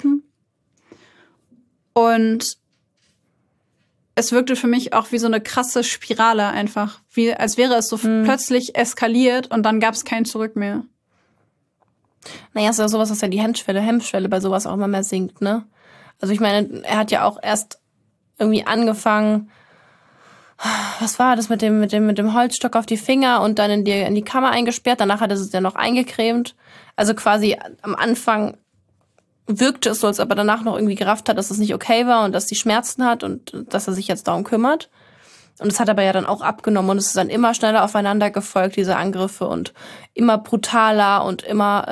Und es wirkte für mich auch wie so eine krasse Spirale einfach. Wie, als wäre es so plötzlich eskaliert und dann gab es kein Zurück mehr. Naja, es ist ja sowas, was ja die Hemmschwelle bei sowas auch immer mehr sinkt, ne? Also ich meine, er hat ja auch erst irgendwie angefangen, was war das mit dem Holzstock auf die Finger und dann in die Kammer eingesperrt. Danach hat er es ja noch eingecremt. Also quasi am Anfang wirkte es so, als ob er danach noch irgendwie gerafft hat, dass es nicht okay war und dass sie Schmerzen hat und dass er sich jetzt darum kümmert. Und es hat aber ja dann auch abgenommen und es ist dann immer schneller aufeinander gefolgt, diese Angriffe, und immer brutaler und immer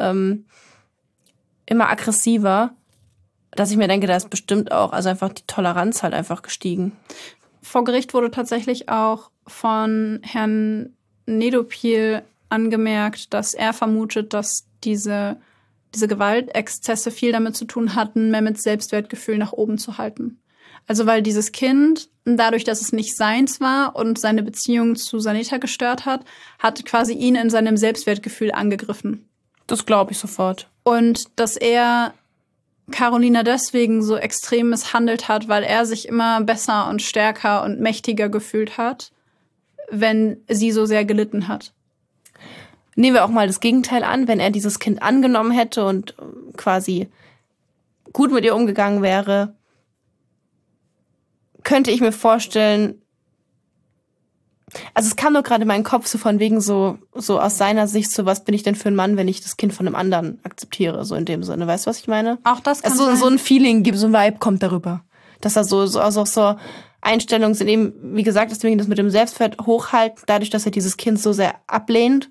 aggressiver, dass ich mir denke, da ist bestimmt auch, also einfach die Toleranz halt einfach gestiegen. Vor Gericht wurde tatsächlich auch von Herrn Nedopil angemerkt, dass er vermutet, dass diese Gewaltexzesse viel damit zu tun hatten, Mehmets Selbstwertgefühl nach oben zu halten. Also weil dieses Kind, dadurch, dass es nicht seins war und seine Beziehung zu Sanita gestört hat quasi ihn in seinem Selbstwertgefühl angegriffen. Das glaube ich sofort. Und dass er Carolina deswegen so extrem misshandelt hat, weil er sich immer besser und stärker und mächtiger gefühlt hat, wenn sie so sehr gelitten hat. Nehmen wir auch mal das Gegenteil an, wenn er dieses Kind angenommen hätte und quasi gut mit ihr umgegangen wäre, könnte ich mir vorstellen, also es kam nur gerade in meinen Kopf so von wegen so aus seiner Sicht, so was bin ich denn für ein Mann, wenn ich das Kind von einem anderen akzeptiere, so in dem Sinne. Weißt du, was ich meine? Auch das kann sein. So ein Feeling gibt, so ein Vibe kommt darüber. Dass er so Einstellungen sind eben, wie gesagt, deswegen das mit dem Selbstwert hochhalten, dadurch, dass er dieses Kind so sehr ablehnt.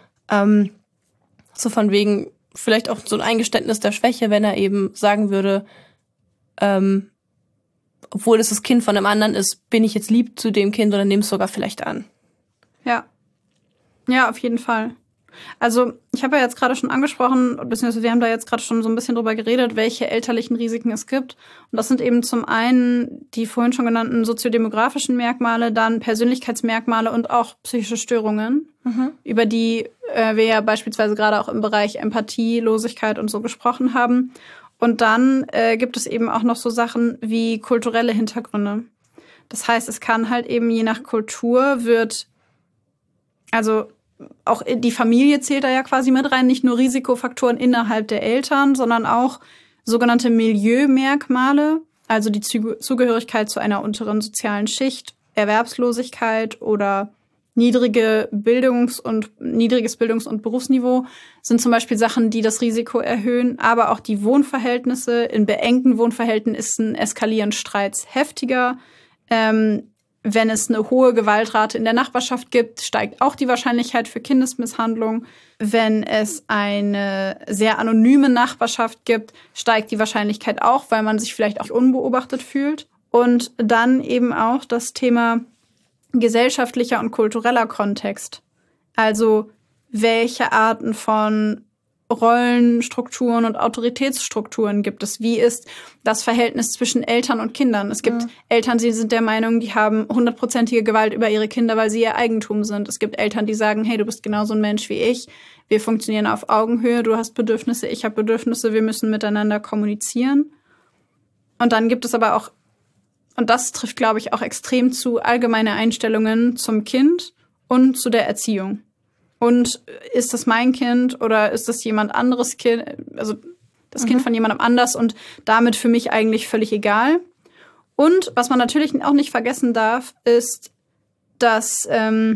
So von wegen vielleicht auch so ein Eingeständnis der Schwäche, wenn er eben sagen würde, obwohl es das Kind von einem anderen ist, bin ich jetzt lieb zu dem Kind oder nehme es sogar vielleicht an. Ja. Ja, auf jeden Fall. Also ich habe ja jetzt gerade schon angesprochen, beziehungsweise wir haben da jetzt gerade schon so ein bisschen drüber geredet, welche elterlichen Risiken es gibt. Und das sind eben zum einen die vorhin schon genannten soziodemografischen Merkmale, dann Persönlichkeitsmerkmale und auch psychische Störungen, über die wir ja beispielsweise gerade auch im Bereich Empathielosigkeit und so gesprochen haben. Und dann gibt es eben auch noch so Sachen wie kulturelle Hintergründe. Das heißt, es kann halt eben je nach Kultur also auch die Familie zählt da ja quasi mit rein, nicht nur Risikofaktoren innerhalb der Eltern, sondern auch sogenannte Milieumerkmale, also die Zugehörigkeit zu einer unteren sozialen Schicht, Erwerbslosigkeit oder niedriges Bildungs- und Berufsniveau sind zum Beispiel Sachen, die das Risiko erhöhen, aber auch die Wohnverhältnisse. In beengten Wohnverhältnissen eskalieren Streits heftiger. Wenn es eine hohe Gewaltrate in der Nachbarschaft gibt, steigt auch die Wahrscheinlichkeit für Kindesmisshandlung. Wenn es eine sehr anonyme Nachbarschaft gibt, steigt die Wahrscheinlichkeit auch, weil man sich vielleicht auch unbeobachtet fühlt. Und dann eben auch das Thema gesellschaftlicher und kultureller Kontext. Also welche Arten von Rollenstrukturen und Autoritätsstrukturen gibt es? Wie ist das Verhältnis zwischen Eltern und Kindern? Es gibt Eltern, die sind der Meinung, die haben 100%ige Gewalt über ihre Kinder, weil sie ihr Eigentum sind. Es gibt Eltern, die sagen, hey, du bist genauso ein Mensch wie ich. Wir funktionieren auf Augenhöhe. Du hast Bedürfnisse, ich habe Bedürfnisse. Wir müssen miteinander kommunizieren. Und dann gibt es aber auch, und das trifft, glaube ich, auch extrem zu, allgemeine Einstellungen zum Kind und zu der Erziehung. Und ist das mein Kind oder ist das jemand anderes Kind, also das Kind von jemandem anders und damit für mich eigentlich völlig egal. Und was man natürlich auch nicht vergessen darf, ist, dass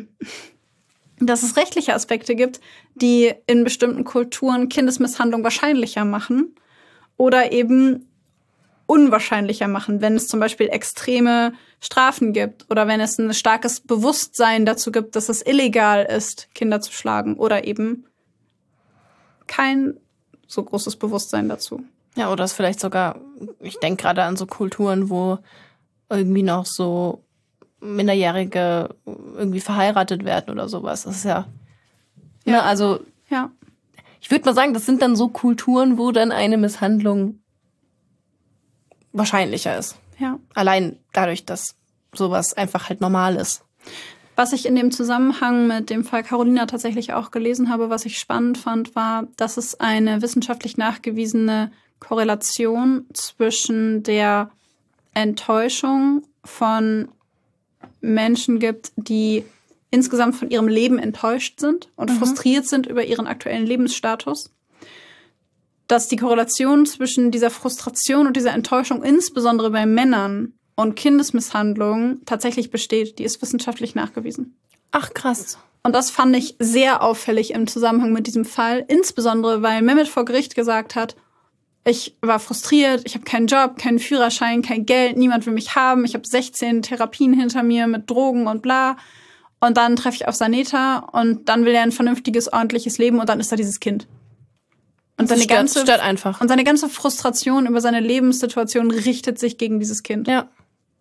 es rechtliche Aspekte gibt, die in bestimmten Kulturen Kindesmisshandlung wahrscheinlicher machen oder eben unwahrscheinlicher machen, wenn es zum Beispiel extreme Strafen gibt oder wenn es ein starkes Bewusstsein dazu gibt, dass es illegal ist, Kinder zu schlagen oder eben kein so großes Bewusstsein dazu. Ja, oder es vielleicht sogar, ich denke gerade an so Kulturen, wo irgendwie noch so Minderjährige irgendwie verheiratet werden oder sowas. Das ist ja. Ne, also, ja. Ich würde mal sagen, das sind dann so Kulturen, wo dann eine Misshandlung wahrscheinlicher ist. Ja. Allein dadurch, dass sowas einfach halt normal ist. Was ich in dem Zusammenhang mit dem Fall Carolina tatsächlich auch gelesen habe, was ich spannend fand, war, dass es eine wissenschaftlich nachgewiesene Korrelation zwischen der Enttäuschung von Menschen gibt, die insgesamt von ihrem Leben enttäuscht sind und frustriert sind über ihren aktuellen Lebensstatus. Dass die Korrelation zwischen dieser Frustration und dieser Enttäuschung, insbesondere bei Männern und Kindesmisshandlung, tatsächlich besteht. Die ist wissenschaftlich nachgewiesen. Ach, krass. Und das fand ich sehr auffällig im Zusammenhang mit diesem Fall, insbesondere weil Mehmet vor Gericht gesagt hat, ich war frustriert, ich habe keinen Job, keinen Führerschein, kein Geld, niemand will mich haben, ich habe 16 Therapien hinter mir mit Drogen und bla. Und dann treffe ich auf Saneta und dann will er ein vernünftiges, ordentliches Leben und dann ist da dieses Kind. Und das stört einfach. Und seine ganze Frustration über seine Lebenssituation richtet sich gegen dieses Kind. Ja.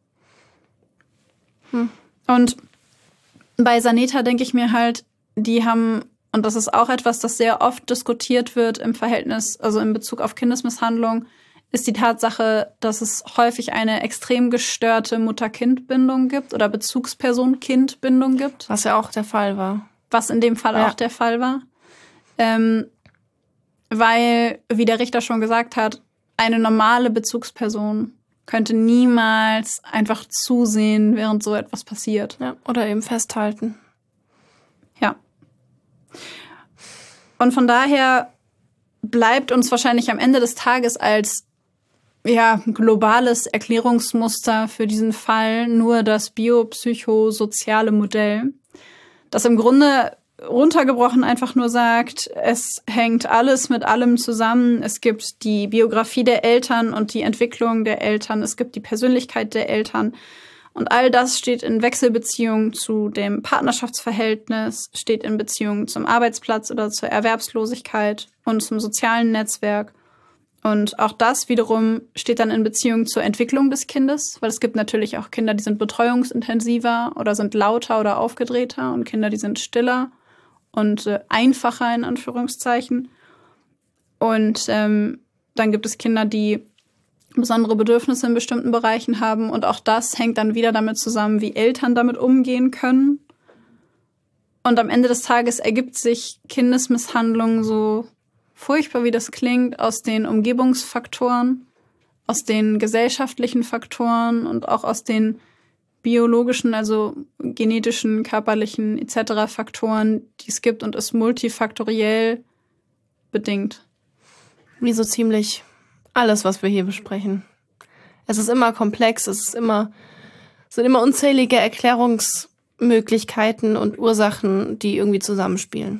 Und bei Saneta denke ich mir halt, die haben, und das ist auch etwas, das sehr oft diskutiert wird im Verhältnis, also in Bezug auf Kindesmisshandlung, ist die Tatsache, dass es häufig eine extrem gestörte Mutter-Kind-Bindung gibt oder Bezugsperson-Kind-Bindung gibt. Was ja auch der Fall war. Was in dem Fall auch der Fall war. Weil, wie der Richter schon gesagt hat, eine normale Bezugsperson könnte niemals einfach zusehen, während so etwas passiert. Ja, oder eben festhalten. Ja. Und von daher bleibt uns wahrscheinlich am Ende des Tages als globales Erklärungsmuster für diesen Fall nur das biopsychosoziale Modell, das im Grunde runtergebrochen einfach nur sagt, es hängt alles mit allem zusammen. Es gibt die Biografie der Eltern und die Entwicklung der Eltern. Es gibt die Persönlichkeit der Eltern. Und all das steht in Wechselbeziehung zu dem Partnerschaftsverhältnis, steht in Beziehung zum Arbeitsplatz oder zur Erwerbslosigkeit und zum sozialen Netzwerk. Und auch das wiederum steht dann in Beziehung zur Entwicklung des Kindes, weil es gibt natürlich auch Kinder, die sind betreuungsintensiver oder sind lauter oder aufgedrehter und Kinder, die sind stiller und einfacher in Anführungszeichen. Und dann gibt es Kinder, die besondere Bedürfnisse in bestimmten Bereichen haben. Und auch das hängt dann wieder damit zusammen, wie Eltern damit umgehen können. Und am Ende des Tages ergibt sich Kindesmisshandlung, so furchtbar wie das klingt, aus den Umgebungsfaktoren, aus den gesellschaftlichen Faktoren und auch aus den biologischen, also genetischen, körperlichen etc. Faktoren, die es gibt und ist multifaktoriell bedingt. Wie so ziemlich alles, was wir hier besprechen. Es ist immer komplex, es sind immer unzählige Erklärungsmöglichkeiten und Ursachen, die irgendwie zusammenspielen.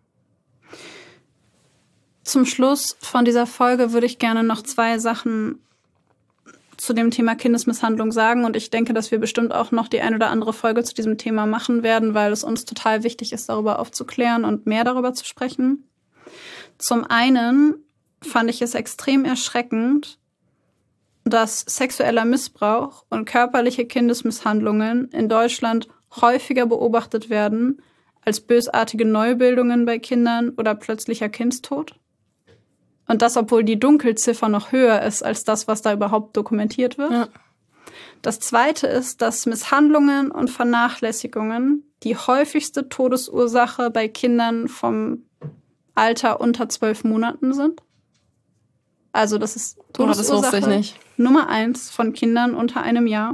Zum Schluss von dieser Folge würde ich gerne noch 2 Sachen zu dem Thema Kindesmisshandlung sagen. Und ich denke, dass wir bestimmt auch noch die ein oder andere Folge zu diesem Thema machen werden, weil es uns total wichtig ist, darüber aufzuklären und mehr darüber zu sprechen. Zum einen fand ich es extrem erschreckend, dass sexueller Missbrauch und körperliche Kindesmisshandlungen in Deutschland häufiger beobachtet werden als bösartige Neubildungen bei Kindern oder plötzlicher Kindstod. Und das, obwohl die Dunkelziffer noch höher ist als das, was da überhaupt dokumentiert wird. Ja. Das Zweite ist, dass Misshandlungen und Vernachlässigungen die häufigste Todesursache bei Kindern vom Alter unter 12 Monaten sind. Also das ist Todesursache das wusste ich nicht. Nummer 1 von Kindern unter einem Jahr.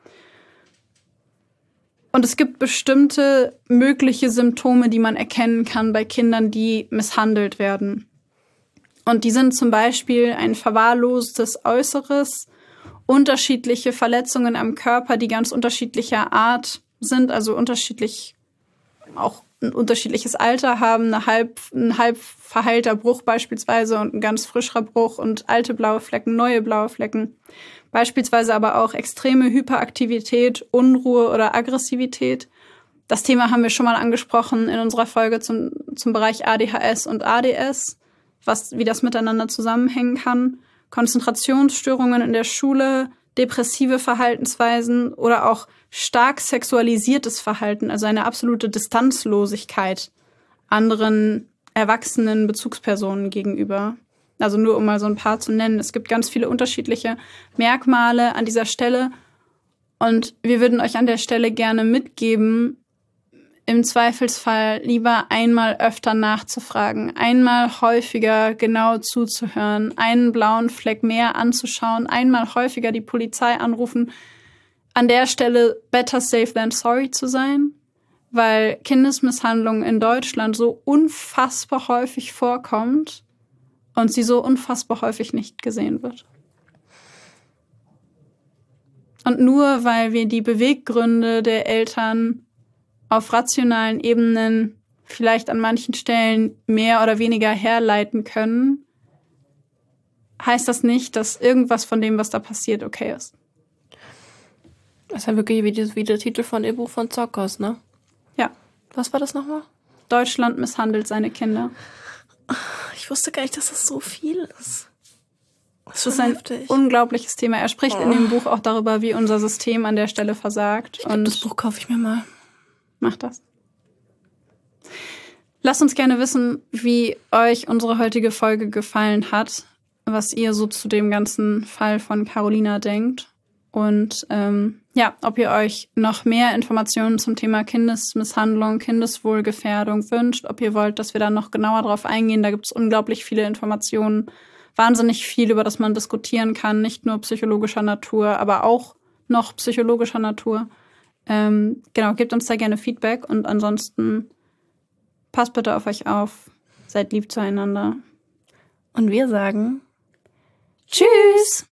Und es gibt bestimmte mögliche Symptome, die man erkennen kann bei Kindern, die misshandelt werden. Und die sind zum Beispiel ein verwahrlostes Äußeres, unterschiedliche Verletzungen am Körper, die ganz unterschiedlicher Art sind, also unterschiedlich auch ein unterschiedliches Alter haben, ein halb verheilter Bruch beispielsweise und ein ganz frischer Bruch und alte blaue Flecken, neue blaue Flecken. Beispielsweise aber auch extreme Hyperaktivität, Unruhe oder Aggressivität. Das Thema haben wir schon mal angesprochen in unserer Folge zum Bereich ADHS und ADS, wie das miteinander zusammenhängen kann. Konzentrationsstörungen in der Schule, depressive Verhaltensweisen oder auch stark sexualisiertes Verhalten, also eine absolute Distanzlosigkeit anderen erwachsenen Bezugspersonen gegenüber. Also nur um mal so ein paar zu nennen. Es gibt ganz viele unterschiedliche Merkmale an dieser Stelle. Und wir würden euch an der Stelle gerne mitgeben, im Zweifelsfall lieber einmal öfter nachzufragen, einmal häufiger genau zuzuhören, einen blauen Fleck mehr anzuschauen, einmal häufiger die Polizei anrufen. An der Stelle better safe than sorry zu sein, weil Kindesmisshandlung in Deutschland so unfassbar häufig vorkommt und sie so unfassbar häufig nicht gesehen wird. Und nur weil wir die Beweggründe der Eltern auf rationalen Ebenen vielleicht an manchen Stellen mehr oder weniger herleiten können, heißt das nicht, dass irgendwas von dem, was da passiert, okay ist. Das ist ja wirklich wie der Titel von dem Buch von Zockers, ne? Ja. Was war das nochmal? Deutschland misshandelt seine Kinder. Ich wusste gar nicht, dass das so viel ist. Das ist ein unglaubliches Thema. Er spricht in dem Buch auch darüber, wie unser System an der Stelle versagt. Ich glaub, das Buch kaufe ich mir mal. Mach das. Lasst uns gerne wissen, wie euch unsere heutige Folge gefallen hat, was ihr so zu dem ganzen Fall von Carolina denkt. Und ob ihr euch noch mehr Informationen zum Thema Kindesmisshandlung, Kindeswohlgefährdung wünscht, ob ihr wollt, dass wir da noch genauer drauf eingehen. Da gibt es unglaublich viele Informationen, wahnsinnig viel, über das man diskutieren kann, nicht nur psychologischer Natur, aber auch noch psychologischer Natur. Gebt uns da gerne Feedback und ansonsten passt bitte auf euch auf, seid lieb zueinander. Und wir sagen Tschüss!